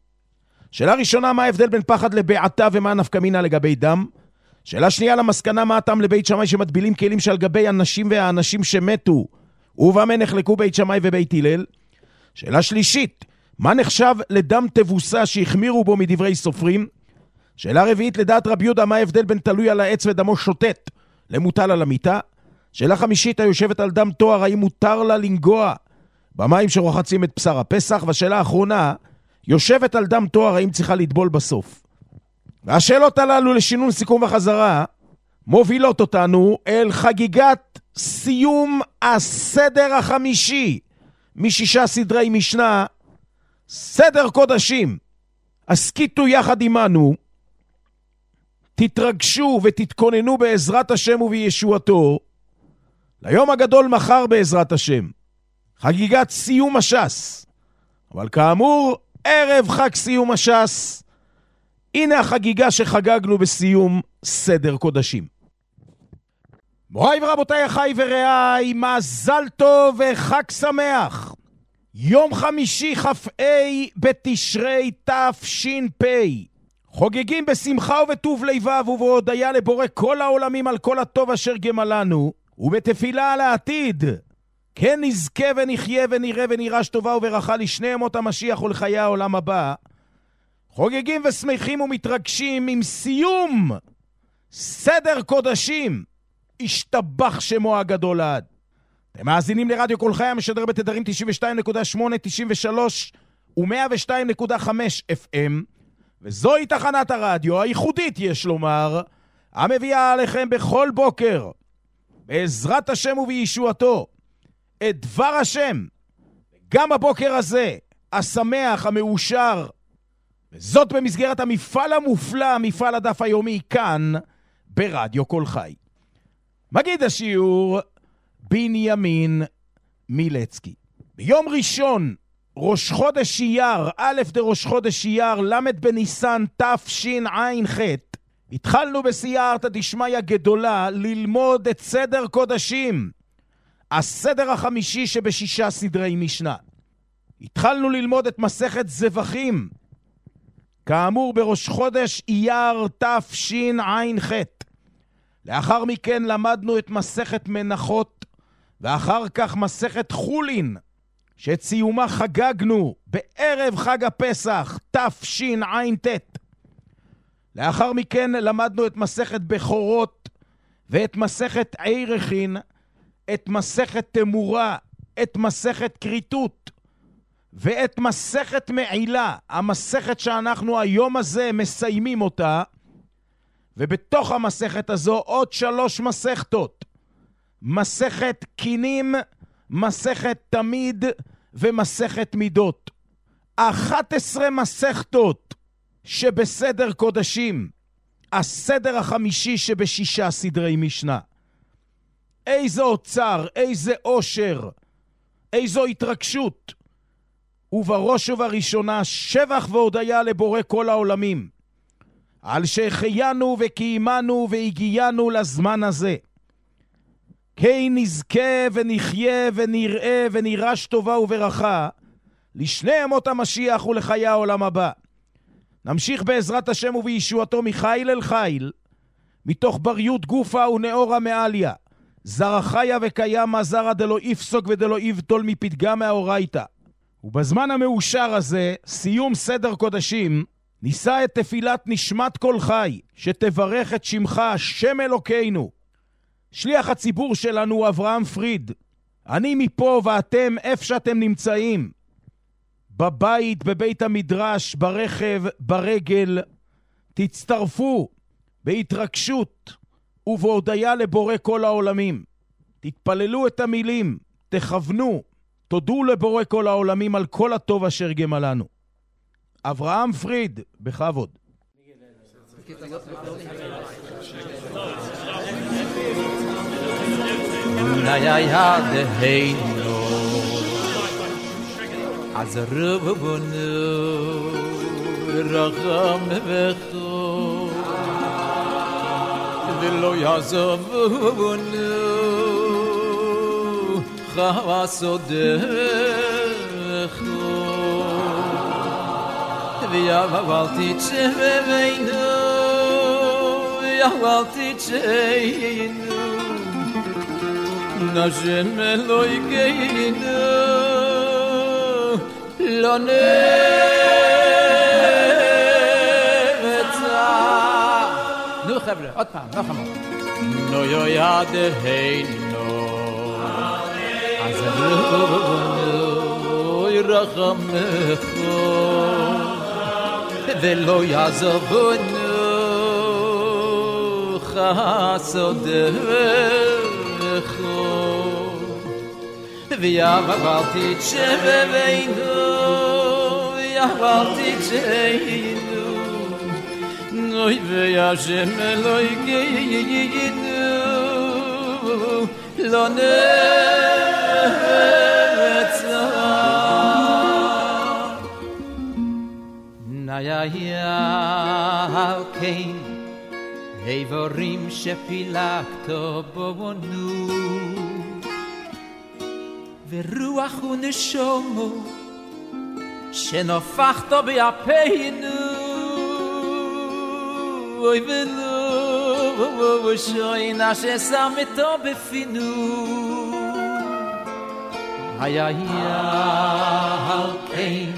שאלה ראשונה, מה ההבדל בין פחד לבעתה ומה נפקא מינה לגבי דם? שאלה שנייה, למסקנה, מה הטעם לבית שמאי שמטבילים כלים שעל גבי הנשים והאנשים שמתו, ובמה נחלקו בית שמאי ובית הלל? שאלה שלישית, מה נחשב לדם תבוסה שהחמירו בו מדברי סופרים? שאלה רביעית, לדעת רבי יהודה, מה ההבדל בין תלוי על העץ ודמו שוטט למוטל על המיטה? שאלה חמישית, היושבת על דם תואר, האם מותר לה לנגוע במים שרוחצים את בשר הפסח? והשאלה האחרונה, יושבת על דם תואר, האם צריכה לטבול בסוף? והשאלות הללו לשינון, סיכום וחזרה מובילות אותנו אל חגיגת סיום הסדר החמישי מ6 סדרי משנה, סדר קודשים. הסכיתו יחד עמנו, תתרגשו ותתכוננו בעזרת השם ובישועתו ליום הגדול מחר בעזרת השם, חגיגת סיום הש"ס. אבל כאמור, ערב חג סיום הש"ס, הנה החגיגה שחגגנו בסיום סדר קודשים. מוריי ורבותיי, אחי ורעי, מזל טוב וחג שמח. יום חמישי כ"ה בתשרי תש"פ, חוגגים בשמחה ובטוב לבב ובהודיה לבורא כל העולמים על כל הטוב אשר גמלנו, ובתפילה על העתיד, כן נזכה ונחיה ונראה ונירש טובה וברכה לשני ימות המשיח ולחיי העולם הבא. חוגגים ושמחים ומתרגשים עם סיום סדר קודשים, השתבח שמו הגדול לעד. אתם מאזינים לרדיו כל חי המשדר בתדרים 92.8, 93 ו-102.5 FM, וזוהי תחנת הרדיו הייחודית, יש לומר, המביאה עליכם בכל בוקר, בעזרת השם ובישועתו, את דבר השם, גם הבוקר הזה, השמח, המאושר, וזאת במסגרת המפעל המופלא, מפעל הדף היומי, כאן, ברדיו כל חי. מגיד השיעור, בנימין מילצקי. ביום ראשון, ראש חודש אייר, א' דראש חודש אייר, למד בניסן תשע"ח, התחלנו בסייעתא דשמיא גדולה ללמוד את סדר קודשים, הסדר החמישי שבשישה סדרי משנה. התחלנו ללמוד את מסכת זבחים, כאמור בראש חודש אייר תשע"ח. לאחר מכן למדנו את מסכת מנחות, ואחר כך מסכת חולין, שאת סיומה חגגנו בערב חג הפסח תשע"ט. לאחר מכן למדנו את מסכת בכורות, ואת מסכת ערכין, את מסכת תמורה, את מסכת כריתות, ואת מסכת מעילה, המסכת שאנחנו היום הזה מסיימים אותה, ובתוך המסכת הזו עוד 3 מסכתות, מסכת קינים, מסכת תמיד ומסכת מידות. 11 מסכתות שבסדר קודשים, הסדר החמישי שבשישה סדרי משנה. איזו אוצר, איזה אושר, איזו התרגשות, ובראש ובראשונה שבח והודיה לבורא כל העולמים, על שהחיינו וקיימנו והגיענו לזמן הזה. כי נזכה ונחיה ונראה ונירש טובה וברכה, לשני ימות המשיח ולחיי העולם הבא. נמשיך בעזרת השם ובישועתו מחיל אל חיל, מתוך בריות גופה ונאורה מעליה, זרע חיה וקיימה, זרע דלו יפסוק ודלו יבטול מפתגה מאורייתא. ובזמן המאושר הזה, סיום סדר קודשים, נישא את תפילת נשמת כל חי, שתברך את שמך השם אלוקינו. שליח הציבור שלנו הוא אברהם פריד. אני מפה ואתם איפה שאתם נמצאים, בבית, בבית המדרש, ברכב, ברגל, תצטרפו בהתרגשות ובהודיה לבורא כל העולמים. תתפללו את המילים, תכוונו, תודו לבורא כל העולמים על כל הטוב אשר גמל לנו. אברהם פריד, בכבוד. נאיה דהיינו אז רבנו רחם וכו ולא יעזבנו חסודךו ויעבלתי תשבנו ויעבלתי תשבנו נשם אלוהינו לא נמצא. נו חבר'ה, עוד פעם, לא חמור. נו ידהנו אז רבנו ירחמךו ולא יעזבנו חסודךו ויעבלתי תשבנו ויעבלתי תשבנו נוי וישם אלוהינו לא נמצא. נהיה על כן איברים שפילקת בנו ורוח ונשומו שנופחת באפינו אוי ולא שוינה ששמת בפינו היה על כן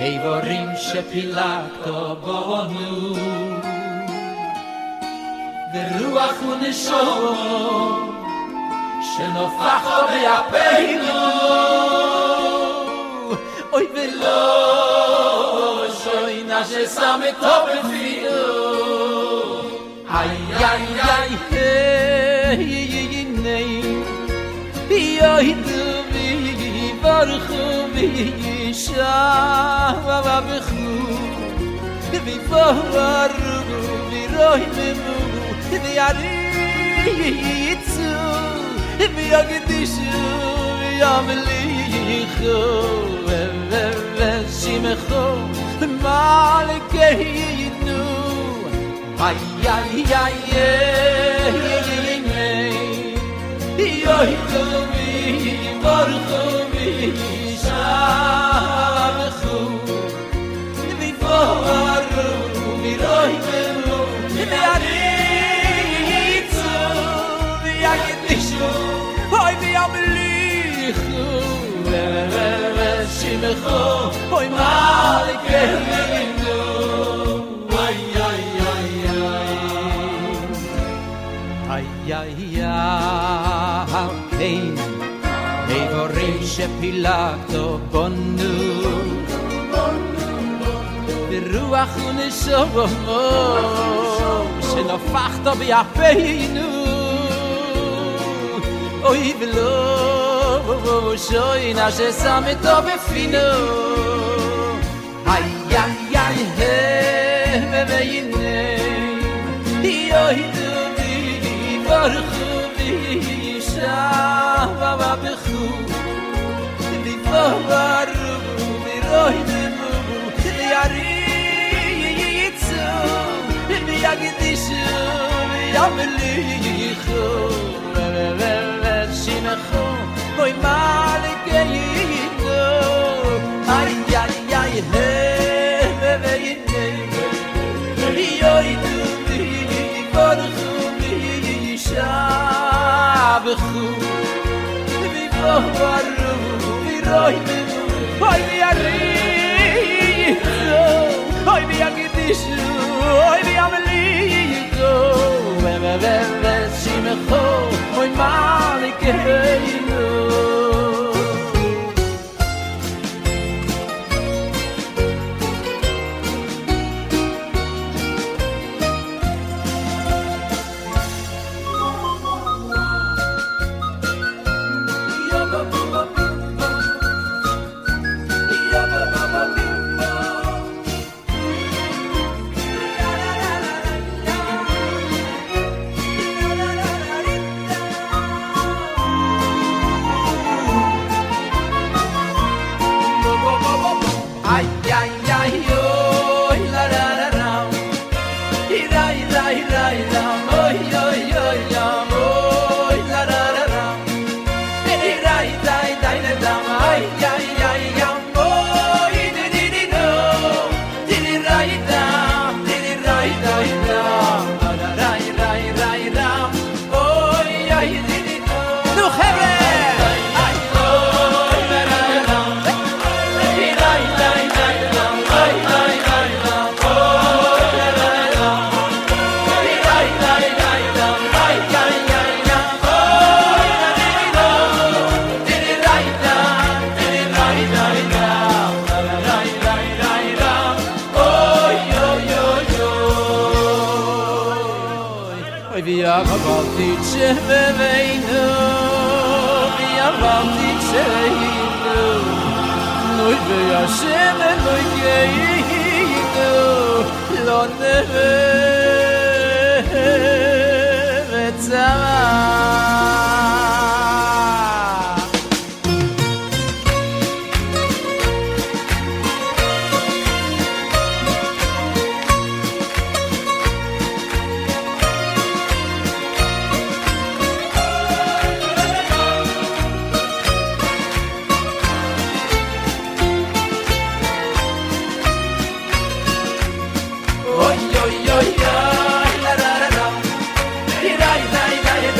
איברים שפילקת בנו ורוח ונשום שנופח ביפינו אוי ולא שוינה ששם אותו בפינו איי איי איי יאידו ויברכו וישעו ובכו ויבורו וירוימו ויריצו ויגדישו וימליכו ושמחו מלכנו איי איי איי יאידו ויברכו וישעו ויבורו וירוימו ויריצו ויגדישו אוי וימליכו ושמחו אוי מלכנו איי איי איי איי איי איי איבורים שפילגתו בנו ברוח ונשום שנופחת ביפינו אוי ולא שוינה ששם אותו בפינו איי איי איי יאידו ויברכו וישעו ובכו ויבורו וירוימו ויריצו ויגדישו וימליכו ושמחו אוי מלכנו איי איי איי יאידו ויברכו וישעו ויבורו וירוימו אוי ויריצו אוי ויגדישו אוי וימליכו ושמחו אוי מלכנו Avalti cheveinu, vi avalti cheinu, noi ve Hashem noi keinu, lo neve vetzama. Oy oy oy la la la la, di dai dai dai.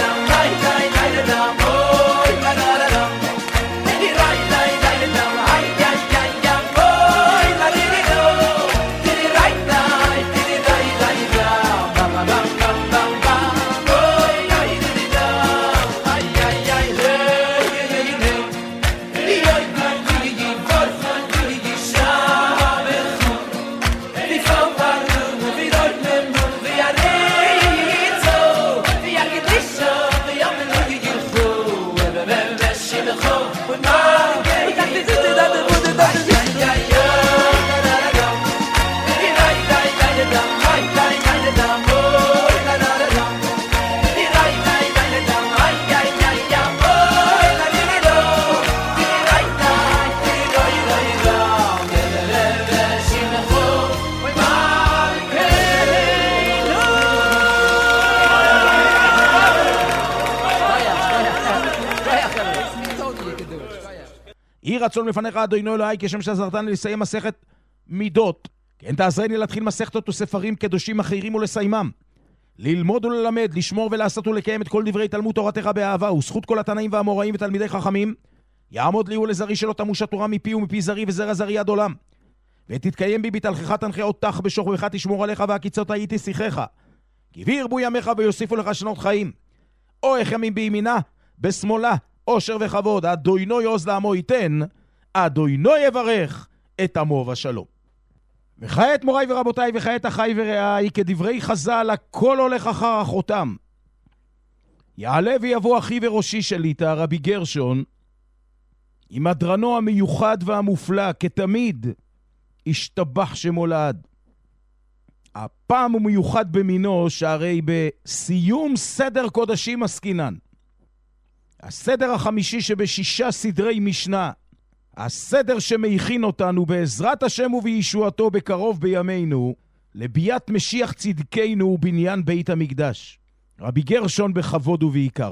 יהי רצון לפניך אדוני אלוהי כשם שעזרתני לסיים מסכת מידות, כן תעזרני להתחיל מסכתות וספרים קדושים אחרים ולסיימם, ללמוד וללמד, לשמור ולעשות ולקיים את כל דברי תלמוד תורתך באהבה, וזכות כל התנאים והאמוראים ותלמידי חכמים יעמוד לי ולזרי שלא תמוש התורה מפי ומפי זרי וזרע זרי עד עולם, ותתקיים בי בתלכך תנחה אותך בשוכבך תשמור עליך והקיצות הייתי שיחך, כי וירבו ימיך ויוסיפו לך שנות חיים, אורך ימים בימינה בשמאלה אושר וכבוד, אדוני יעוז לעמו ייתן, אדוני יברך את עמו בשלום. וכעת מוריי ורבותיי וכעת אחי ורעי, כדברי חז"ל הכל הולך אחר אחותם. יעלה ויבוא אחי וראשי שליטה רבי גרשון עם אדרנו המיוחד והמופלא, כתמיד השתבח שמולד. הפעם הוא מיוחד במינו, שהרי בסיום סדר קודשים עסקינן, הסדר החמישי שבשישה סדרי משנה, הסדר שמכין אותנו בעזרת השם ובישועתו בקרוב בימינו לביאת משיח צדקנו ובניין בית המקדש. רבי גרשון בכבוד ובעיקר.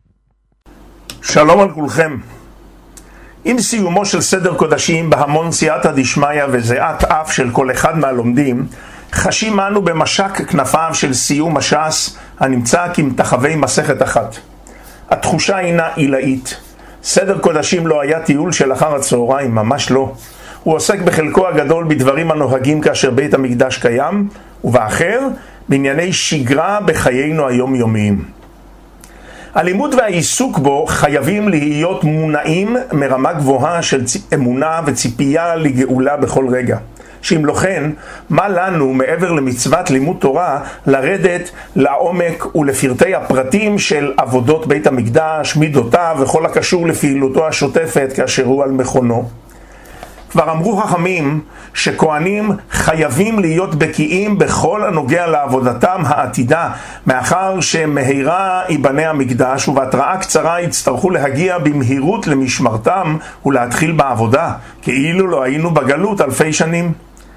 שלום על כולכם. עם סיומו של סדר קודשים בהמון סייעתא דשמיא וזיעת אף של כל אחד מהלומדים, חשים אנו במשק כנפיו של סיום הש"ס הנמצא כמתחווי מסכת אחת. התחושה הינה עילאית. סדר קודשים לא היה טיול של אחר הצהריים, ממש לא. הוא עוסק בחלקו הגדול בדברים הנוהגים כאשר בית המקדש קיים, ובאחר בענייני שגרה בחיינו היומיומיים. הלימוד והעיסוק בו חייבים להיות מונעים מרמה גבוהה של אמונה וציפייה לגאולה בכל רגע. שאם לא כן, מה לנו מעבר למצוות לימוד תורה לרדת לעומק ולפרטי הפרטים של עבודות בית המקדש, מידותיו וכל הקשור לפעילותו השוטפת כאשר הוא על מכונו? כבר אמרו חכמים שכהנים חייבים להיות בקיאים בכל הנוגע לעבודתם העתידה, מאחר שמהירה ייבנה המקדש ובהתראה קצרה יצטרכו להגיע במהירות למשמרתם ולהתחיל בעבודה, כאילו לא היינו בגלות אלפי שנים.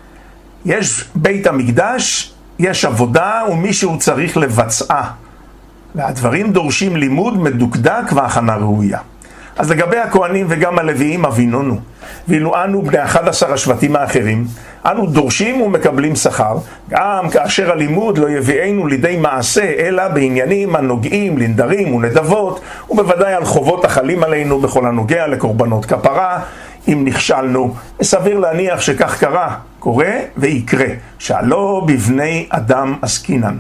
יש בית המקדש, יש עבודה ומישהו צריך לבצעה, והדברים דורשים לימוד מדוקדק והכנה ראויה. אז לגבי הכהנים וגם הלוויים אבינונו, ואילו אנו בני 11 השבטים האחרים, אנו דורשים ומקבלים שכר, גם כאשר הלימוד לא יביאנו לידי מעשה, אלא בעניינים הנוגעים לנדרים ונדבות, ובוודאי על חובות החלים עלינו בכל הנוגע לקורבנות כפרה, אם נכשלנו. סביר להניח שכך קורה ויקרה, שהלא בבני אדם עסקינן.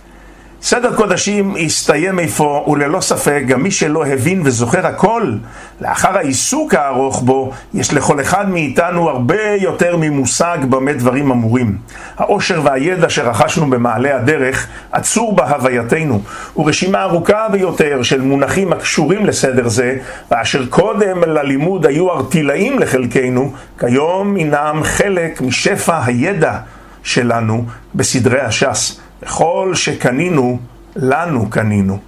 סדר קודשים יסתיים איפה, וללא ספק גם מי שלא הבין וזוכר הכל, לאחר העיסוק הארוך בו, יש לכל אחד מאיתנו הרבה יותר ממושג במה דברים אמורים. העושר והידע שרכשנו במעלה הדרך עצור בהווייתנו, ורשימה ארוכה ביותר של מונחים הקשורים לסדר זה, ואשר קודם ללימוד היו ארטילאים לחלקנו, כיום אינם חלק משפע הידע שלנו בסדרי הש"ס. וכל שקנינו, לנו קנינו.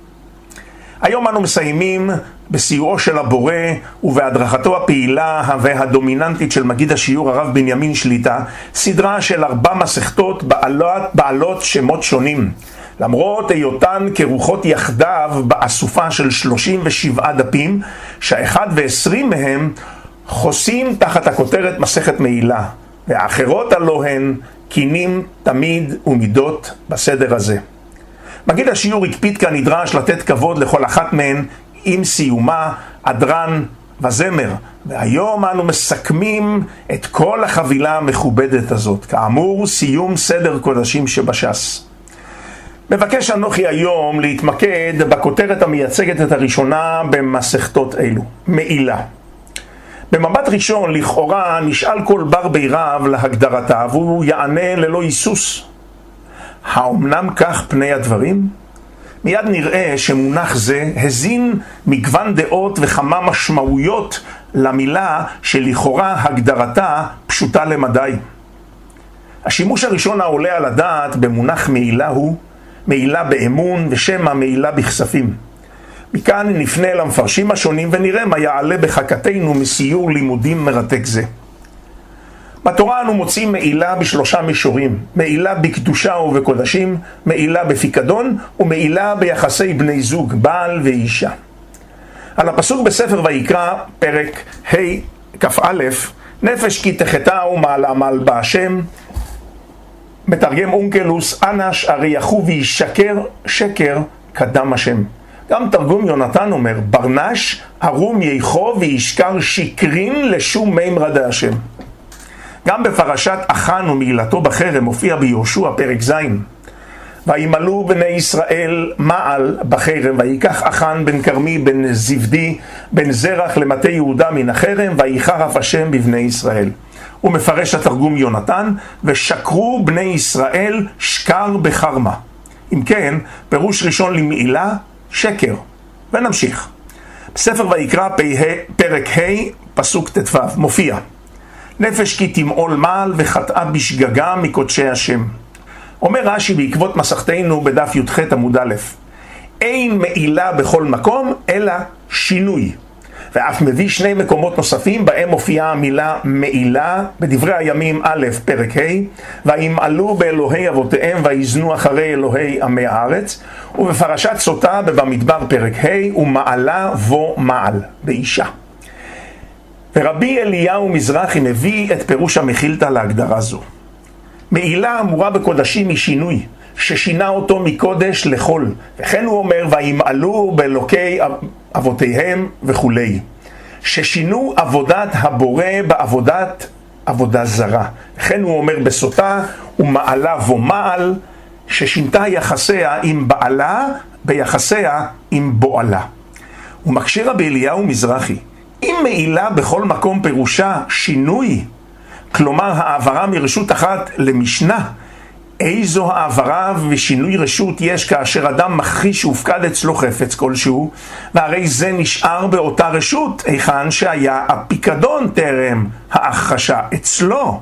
היום אנו מסיימים בסיועו של הבורא ובהדרכתו הפעילה והדומיננטית של מגיד השיעור הרב בנימין שליטה, סדרה של 4 מסכתות בעלות שמות שונים. למרות היותן כרוכות יחדיו באסופה של 37 דפים, שה21 מהם חוסים תחת הכותרת מסכת מעילה, והאחרות הלא הן קינים תמיד ומידות בסדר הזה. מגיד השיעור הקפיד כנדרש לתת כבוד לכל אחת מהן עם סיומה, אדרן וזמר, והיום אנו מסכמים את כל החבילה המכובדת הזאת, כאמור סיום סדר קודשים שבש"ס. מבקש אנוכי היום להתמקד בכותרת המייצגת את הראשונה במסכתות אלו, מעילה. במבט ראשון לכאורה נשאל כל בר בי רב להגדרתה, והוא יענה ללא היסוס. האומנם כך פני הדברים? מיד נראה שמונח זה הזין מגוון דעות וכמה משמעויות למילה שלכאורה הגדרתה פשוטה למדי. השימוש הראשון העולה על הדעת במונח מעילה הוא מעילה באמון ושם המעילה בכספים. מכאן נפנה למפרשים השונים ונראה מה יעלה בחכתנו מסיור לימודים מרתק זה. בתורה אנו מוצאים מעילה ב3 מישורים: מעילה בקדושה ובקודשים, מעילה בפיקדון ומעילה ביחסי בני זוג, בעל ואישה. על הפסוק בספר ויקרא פרק ה' כ"א, נפש כי תחתה ומעלה מעל בהשם, מתרגם אונקלוס, אנש הרי יחו וישקר שקר קדם השם. גם תרגום יונתן אומר, ברנש ערום ייחו וישקר שקרין לשום מימרא דהשם. גם בפרשת אחן ומעילתו בחרם מופיע ביהושע פרק ז', וימלאו בני ישראל מעל בחרם, ויקח אחן בן כרמי בן זבדי בן זרח למטה יהודה מן החרם, ויחרף השם בבני ישראל. הוא מפרש התרגום יונתן, ושקרו בני ישראל שקר בחרמה. אם כן, פירוש ראשון למעילה, שקר. ונמשיך. בספר ויקרא פרק ה' פסוק ט"ו מופיע, נפש כי תמעול מעל וחטאה בשגגה מקודשי השם. אומר רש"י בעקבות מסכתנו בדף י"ח עמוד א', אין מעילה בכל מקום אלא שינוי. ואף מביא שני מקומות נוספים בהם מופיעה המילה מעילה, בדברי הימים א' פרק ה', וימעלו באלוהי אבותיהם ויזנו אחרי אלוהי עמי הארץ, ובפרשת סוטה במדבר פרק ה', ומעלה בו מעל באישה. ורבי אליהו מזרחי מביא את פירוש המחילתא להגדרה זו. מעילה אמורה בקודשים משינוי, ששינה אותו מקודש לחול, וכן הוא אומר וימעלו באלוקי אבותיהם וכולי, ששינו עבודת הבורא עבודה זרה. וכן הוא אומר בסוטה ומעלה ומעל, ששינתה יחסיה עם בעלה ביחסיה עם בועלה. ומקשה רבי אליהו מזרחי, אם מעילה בכל מקום פירושה שינוי, כלומר העברה מרשות אחת למשנה, איזו העברה ושינוי רשות יש כאשר אדם מכחיש שהופקד אצלו חפץ כלשהו, והרי זה נשאר באותה רשות, היכן שהיה הפיקדון טרם ההכחשה אצלו.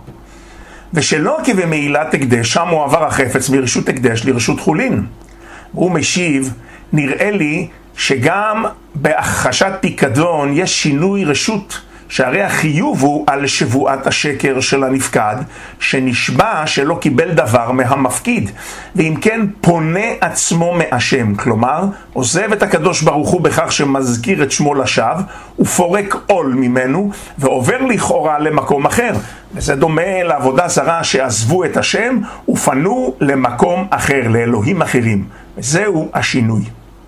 ושלא כבמעילת הקדש, שם הוא עבר החפץ מרשות הקדש לרשות חולין. הוא משיב, נראה לי שגם בהכחשת פיקדון יש שינוי רשות, שהרי החיוב הוא על שבועת השקר של הנפקד, שנשבע שלא קיבל דבר מהמפקיד, ואם כן פונה עצמו מהשם, כלומר עוזב את הקדוש ברוך הוא בכך שמזכיר את שמו לשווא, ופורק עול ממנו, ועובר לכאורה למקום אחר. וזה דומה לעבודה זרה שעזבו את השם, ופנו למקום אחר, לאלוהים אחרים. וזהו השינוי.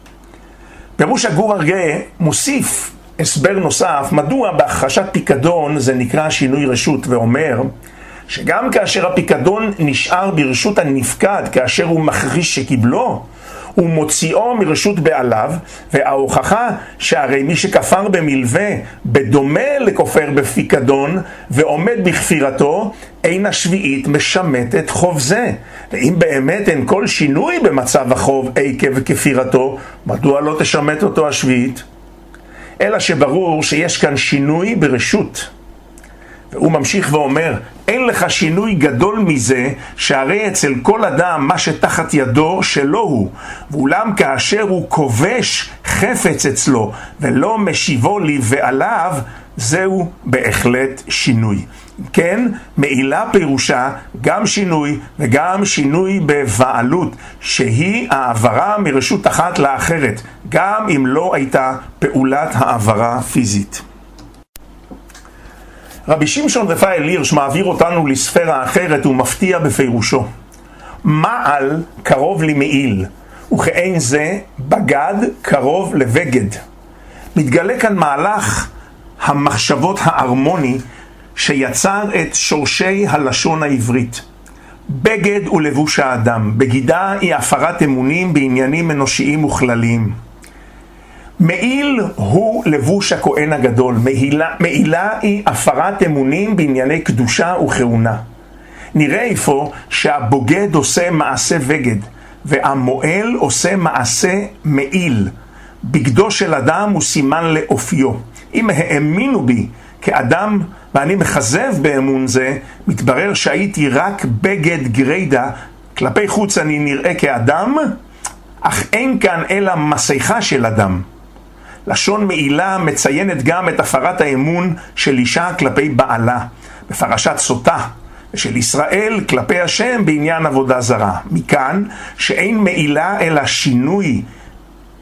פירוש הגור הרגה מוסיף הסבר נוסף, מדוע בהכחשת פיקדון זה נקרא שינוי רשות, ואומר שגם כאשר הפיקדון נשאר ברשות הנפקד, כאשר הוא מכחיש שקיבלו, הוא מוציאו מרשות בעליו, וההוכחה שהרי מי שכפר במלווה בדומה לכופר בפיקדון ועומד בכפירתו, אין השביעית משמטת חוב זה. ואם באמת אין כל שינוי במצב החוב עקב כפירתו, מדוע לא תשמט אותו השביעית? אלא שברור שיש כאן שינוי ברשות. והוא ממשיך ואומר, אין לך שינוי גדול מזה, שהרי אצל כל אדם מה שתחת ידו שלא הוא, ואולם כאשר הוא כובש חפץ אצלו ולא משיבו לי ועליו, זהו בהחלט שינוי. כן, מעילה פירושה גם שינוי וגם שינוי בבעלות, שהיא העברה מרשות אחת לאחרת, גם אם לא הייתה פעולת העברה פיזית. רבי שמשון רפאל הירש מעביר אותנו לספירה אחרת ומפתיע בפירושו. מעל קרוב למעיל, וכאין זה בגד קרוב לבגד. מתגלה כאן מהלך המחשבות ההרמוני שיצר את שורשי הלשון העברית. בגד הוא לבוש האדם, בגידה היא הפרת אמונים בעניינים אנושיים וכלליים. מעיל הוא לבוש הכהן הגדול, מעילה היא הפרת אמונים בענייני קדושה וכהונה. נראה איפה שהבוגד עושה מעשה בגד, והמועל עושה מעשה מעיל. בגדו של אדם הוא סימן לאופיו. אם האמינו בי כאדם ואני מחזב באמון זה, מתברר שהייתי רק בגד גרידה, כלפי חוץ אני נראה כאדם, אך אין כאן אלא מסכה של אדם. לשון מעילה מציינת גם את הפרת האמון של אישה כלפי בעלה, בפרשת סוטה, ושל ישראל כלפי השם בעניין עבודה זרה. מכאן שאין מעילה אלא שינוי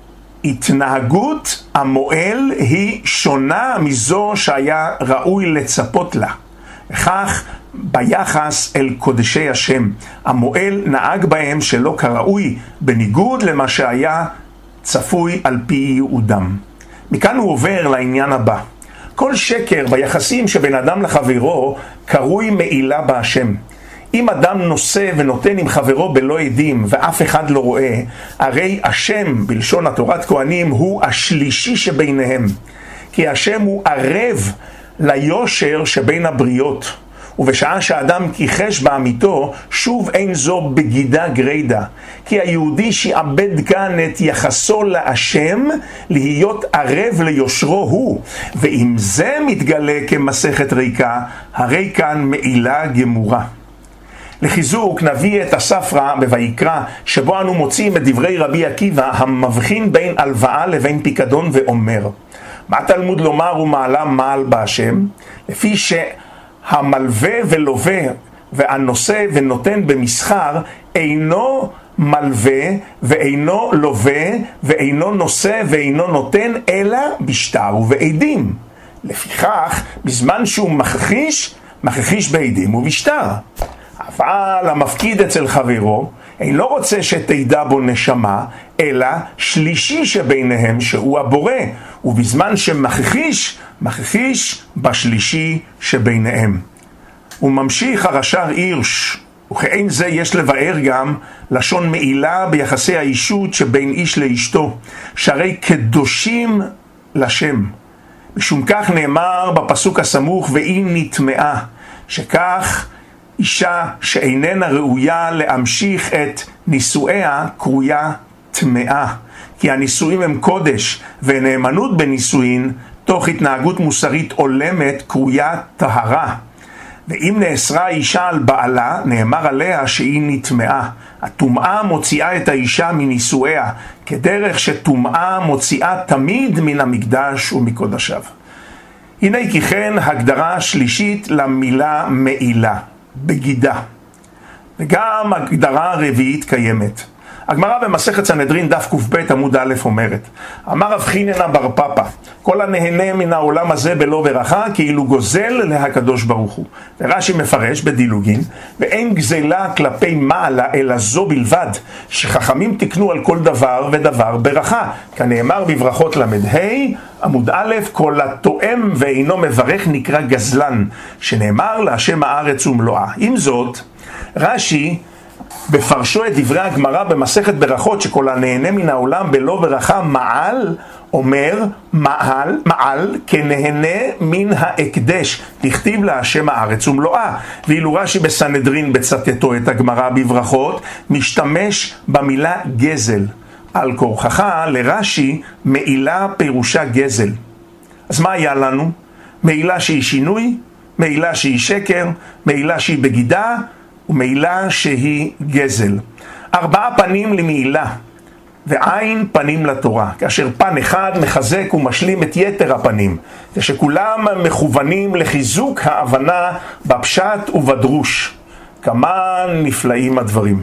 התנהגות המועל היא שונה מזו שהיה ראוי לצפות לה. וכך ביחס אל קודשי השם, המועל נהג בהם שלא כראוי, בניגוד למה שהיה צפוי על פי ייעודם. מכאן הוא עובר לעניין הבא. כל שקר ביחסים שבין אדם לחברו קרוי מעילה בהשם. אם אדם נושא ונותן עם חברו בלא עדים ואף אחד לא רואה, הרי השם בלשון התורת כהנים הוא השלישי שביניהם. כי השם הוא ערב ליושר שבין הבריות. ובשעה שאדם כיחש בעמיתו, שוב אין זו בגידה גרידה. כי היהודי שיעבד כאן את יחסו להשם, להיות ערב ליושרו הוא. ואם זה מתגלה כמסכת ריקה, הרי כאן מעילה גמורה. לחיזוק נביא את הספרא בויקרא, שבו אנו מוצאים את דברי רבי עקיבא, המבחין בין הלוואה לבין פיקדון, ואומר, מה תלמוד לומר ומעלה מעל בהשם? לפי שהמלווה ולווה והנושא ונותן במסחר אינו מלווה ואינו לווה ואינו נושא ואינו נותן אלא בשטר ובעדים. לפיכך בזמן שהוא מכחיש בעדים ובשטר. אבל המפקיד אצל חברו אינו רוצה שתדע בו נשמה, אלא שלישי שביניהם שהוא הבורא, ובזמן שמכחיש בשלישי שביניהם. הוא ממשיך הרש"ר הירש, וכאין זה יש לבאר גם לשון מעילה ביחסי האישות שבין איש לאשתו, שהרי קדושים לשם. משום כך נאמר בפסוק הסמוך, והיא נטמעה, שכך אישה שאיננה ראויה להמשיך את נישואיה קרויה טמאה, כי הנישואים הם קודש, ונאמנות בנישואין תוך התנהגות מוסרית עולמת קרויה טהרה. ואם נאסרה אישה על בעלה, נאמר עליה שהיא נטמאה. הטומאה מוציאה את האישה מנישואיה, כדרך שטומאה מוציאה תמיד מן המקדש ומקודשיו. הנה כי כן הגדרה שלישית למילה מעילה, בגידה. וגם הגדרה רביעית קיימת. הגמרא במסכת סנהדרין דף ק"ב עמוד א' אומרת, אמר רב חיננה בר פפא, כל הנהנה מן העולם הזה בלא ברכה כאילו גוזל להקדוש ברוך הוא. ורש"י מפרש בדילוגין, ואין גזלה כלפי מעלה אלא זו בלבד, שחכמים תקנו על כל דבר ודבר ברכה, כנאמר בברכות ל"ה עמוד א', כל התואם ואינו מברך נקרא גזלן, שנאמר להשם הארץ ומלואה. עם זאת, רש"י בפרשו את דברי הגמרא במסכת ברכות שכל הנהנה מן העולם בלא ברכה מעל, אומר מעל כנהנה מן ההקדש, תכתיב להשם הארץ ומלואה. ואילו רש"י בסנהדרין בצטטו את הגמרא בברכות משתמש במילה גזל. על כורחך לרש"י מעילה פירושה גזל. אז מה היה לנו? מעילה שהיא שינוי, מעילה שהיא שקר, מעילה שהיא בגידה, ומעילה שהיא גזל. 4 פנים למעילה, ועין פנים לתורה, כאשר פן אחד מחזק ומשלים את יתר הפנים, כשכולם מכוונים לחיזוק ההבנה בפשט ובדרוש. כמה נפלאים הדברים.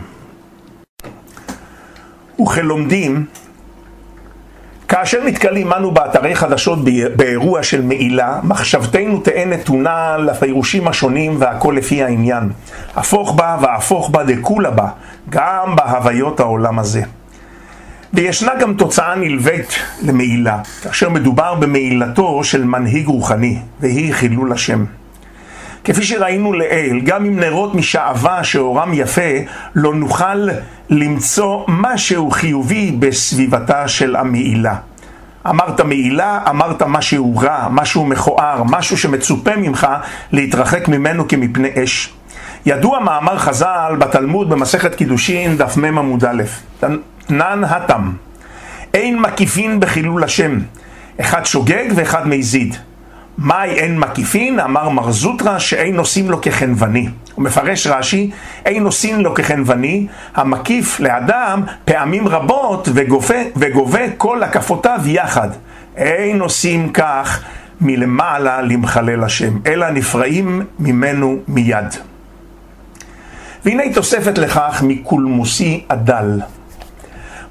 וכלומדים, כאשר נתקלים אנו באתרי חדשות באירוע של מעילה, מחשבתנו תהיה נתונה לפירושים השונים והכל לפי העניין. הפוך בה והפוך בה דכולה בה, גם בהוויות העולם הזה. וישנה גם תוצאה נלווית למעילה, כאשר מדובר במעילתו של מנהיג רוחני, והיא חילול השם. כפי שראינו לעיל, גם אם נרות משעבה שאורם יפה, לא נוכל למצוא משהו חיובי בסביבתה של המעילה. אמרת מעילה, אמרת משהו רע, משהו מכוער, משהו שמצופה ממך להתרחק ממנו כמפני אש. ידוע מאמר חז"ל בתלמוד במסכת קידושין דף מ' עמוד א', תנן התם, אין מקיפין בחילול השם, אחד שוגג ואחד מזיד. מהי אין מקיפין? אמר מר זוטרא שאין נושאים לו כחנווני. הוא מפרש רש"י, אין נושאים לו כחנווני, המקיף לאדם פעמים רבות וגובה כל הקפותיו יחד. אין נושאים כך מלמעלה למחלל השם, אלא נפרעים ממנו מיד. והנה תוספת לכך מקולמוסי הדל.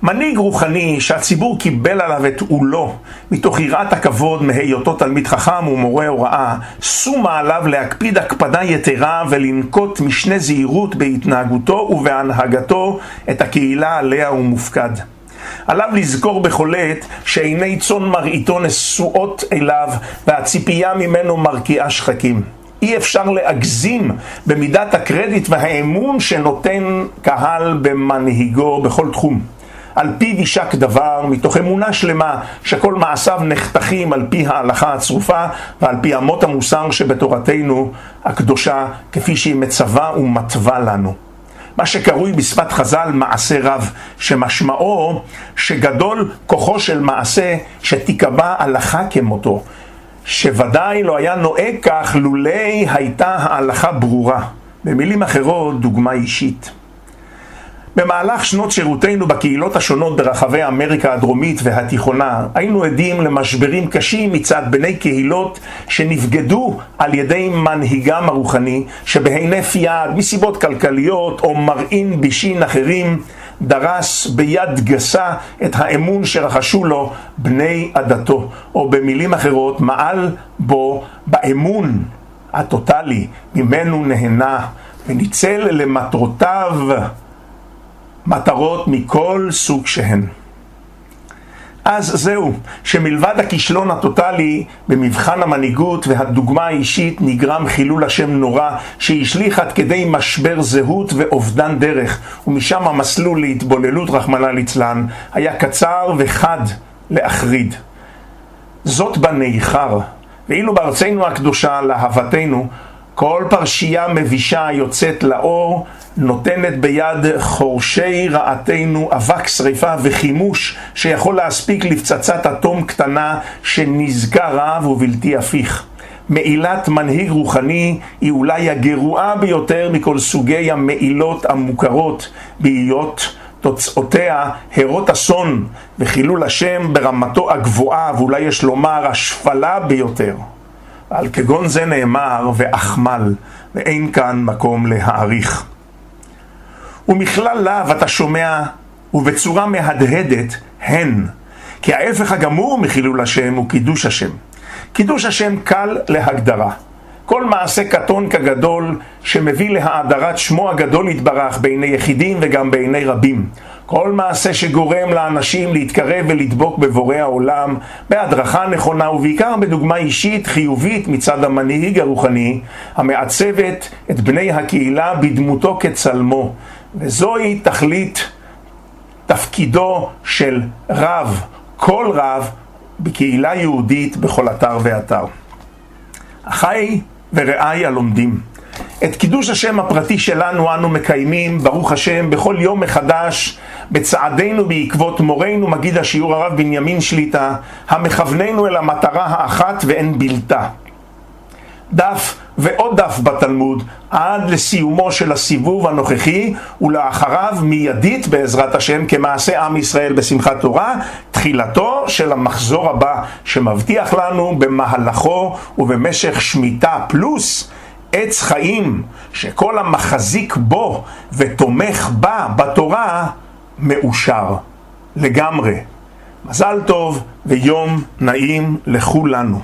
מנהיג רוחני שהציבור קיבל עליו את עולו מתוך יראת הכבוד מהיותו תלמיד חכם ומורה הוראה, שומה עליו להקפיד הקפדה יתרה ולנקוט משנה זהירות בהתנהגותו ובהנהגתו את הקהילה עליה הוא מופקד. עליו לזכור בכל עת שעיני צאן מרעיתו נשואות אליו והציפייה ממנו מרקיעה שחקים. אי אפשר להגזים במידת הקרדיט והאמון שנותן קהל במנהיגו בכל תחום. על פי יישק דבר, מתוך אמונה שלמה שכל מעשיו נחתכים על פי ההלכה הצרופה ועל פי אמות המוסר שבתורתנו הקדושה כפי שהיא מצווה ומתווה לנו. מה שקרוי בשפת חז"ל מעשה רב, שמשמעו שגדול כוחו של מעשה שתיקבע הלכה כמותו, שוודאי לא היה נוהג כך לולי הייתה ההלכה ברורה. במילים אחרות, דוגמה אישית. במהלך שנות שירותנו בקהילות השונות ברחבי אמריקה הדרומית והתיכונה, היינו עדים למשברים קשים מצד בני קהילות שנפגדו על ידי מנהיגם הרוחני, שבהינף יד, מסיבות כלכליות או מרעין בישין אחרים, דרס ביד גסה את האמון שרחשו לו בני עדתו, או במילים אחרות, מעל בו באמון הטוטלי ממנו נהנה וניצל למטרותיו מטרות מכל סוג שהן. אז זהו, שמלבד הכישלון הטוטלי במבחן המנהיגות והדוגמה האישית נגרם חילול השם נורא שהשליך עד כדי משבר זהות ואובדן דרך, ומשם המסלול להתבוללות רחמנא ליצלן היה קצר וחד להחריד. זאת בניחר, ואילו בארצנו הקדושה להוותנו כל פרשייה מבישה יוצאת לאור נותנת ביד חורשי רעתנו אבק שריפה וחימוש שיכול להספיק לפצצת אטום קטנה שנזקה רב ובלתי הפיך. מעילת מנהיג רוחני היא אולי הגרועה ביותר מכל סוגי המעילות המוכרות, בהיות תוצאותיה הרות אסון וחילול השם ברמתו הגבוהה, ואולי יש לומר השפלה ביותר. על כגון זה נאמר ואחמל, ואין כאן מקום להעריך. ומכלל לאו אתה שומע ובצורה מהדהדת הן, כי ההפך הגמור מחילול השם הוא קידוש השם. קידוש השם קל להגדרה. כל מעשה קטון כגדול שמביא להאדרת שמו הגדול יתברך בעיני יחידים וגם בעיני רבים. כל מעשה שגורם לאנשים להתקרב ולדבוק בבורא העולם בהדרכה נכונה ובעיקר בדוגמה אישית חיובית מצד המנהיג הרוחני המעצבת את בני הקהילה בדמותו כצלמו. וזוהי תכלית תפקידו של רב, כל רב בקהילה יהודית בכל אתר ואתר. אחי ורעי הלומדים, את קידוש השם הפרטי שלנו אנו מקיימים ברוך השם בכל יום מחדש בצעדינו בעקבות מורנו מגיד השיעור הרב בנימין שליטה המכווננו אל המטרה האחת ואין בלתה. דף ועוד דף בתלמוד עד לסיומו של הסיבוב הנוכחי ולאחריו מיידית בעזרת השם כמעשה עם ישראל בשמחת תורה תחילתו של המחזור הבא שמבטיח לנו במהלכו ובמשך שמיטה פלוס עץ חיים שכל המחזיק בו ותומך בה בתורה מאושר לגמרי. מזל טוב ויום נעים לכולנו.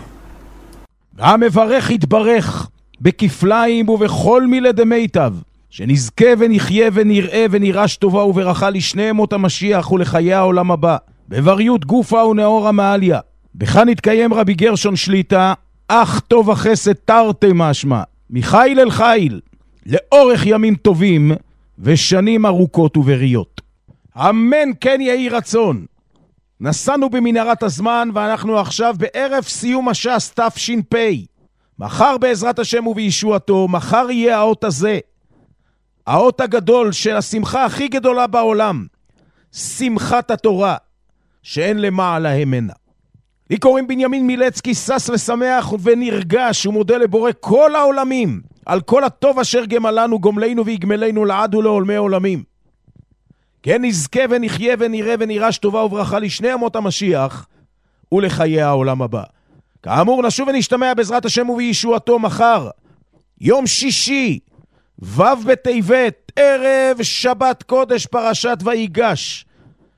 המברך יתברך בכפליים ובכל מילי דמיטב, שנזכה ונחיה ונראה ונירש טובה וברכה לשני ימות המשיח ולחיי העולם הבא, בבריות גופה ונאורה מעליה. בכאן התקיים רבי גרשון שליטה, אך טוב החסד תרתי משמע, מחיל אל חיל, לאורך ימים טובים ושנים ארוכות ובריות. אמן כן יהי רצון. נסענו במנהרת הזמן ואנחנו עכשיו בערב סיום הש"ס תש"פ. מחר בעזרת השם ובישועתו, מחר יהיה האות הזה. האות הגדול של השמחה הכי גדולה בעולם. שמחת התורה, שאין למעלה ממנה. לי קוראים בנימין מילצקי, שש ושמח ונרגש ומודה לבורא כל העולמים על כל הטוב אשר גמלנו גומלנו ויגמלנו לעד ולעולמי עולמים. כן נזכה ונחיה ונראה ונירש טובה וברכה לשני ימות המשיח ולחיי העולם הבא. כאמור נשוב ונשתמע בעזרת השם ובישועתו מחר, יום שישי, ו' בטבת, ערב שבת קודש פרשת ויגש.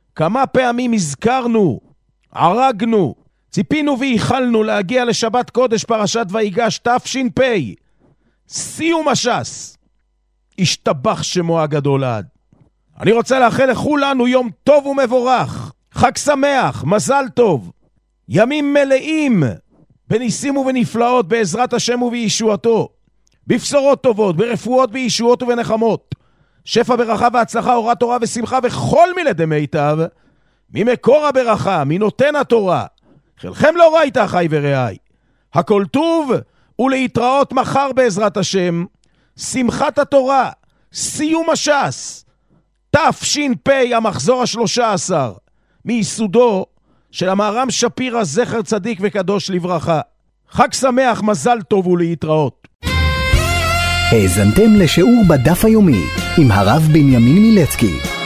כמה פעמים הזכרנו, ערגנו, ציפינו וייחלנו להגיע לשבת קודש פרשת ויגש תש"פ, סיום הש"ס. השתבח שמו הגדול עד. אני רוצה לאחל לכולנו יום טוב ומבורך, חג שמח, מזל טוב, ימים מלאים בניסים ובנפלאות בעזרת השם ובישועתו, בבשורות טובות, ברפואות, בישועות ובנחמות, שפע ברכה והצלחה, אורת תורה ושמחה וכל מילי מיטב, ממקור הברכה, מנותן התורה. חלכם לא ראית אחי ורעי. הכל טוב ולהתראות מחר בעזרת השם. שמחת התורה, סיום הש"ס, תש"פ, המחזור 13, מייסודו של המהר"ם שפירא זכר צדיק וקדוש לברכה. חג שמח, מזל טוב ולהתראות. האזנתם לשיעור בדף היומי עם הרב בנימין מילצקי.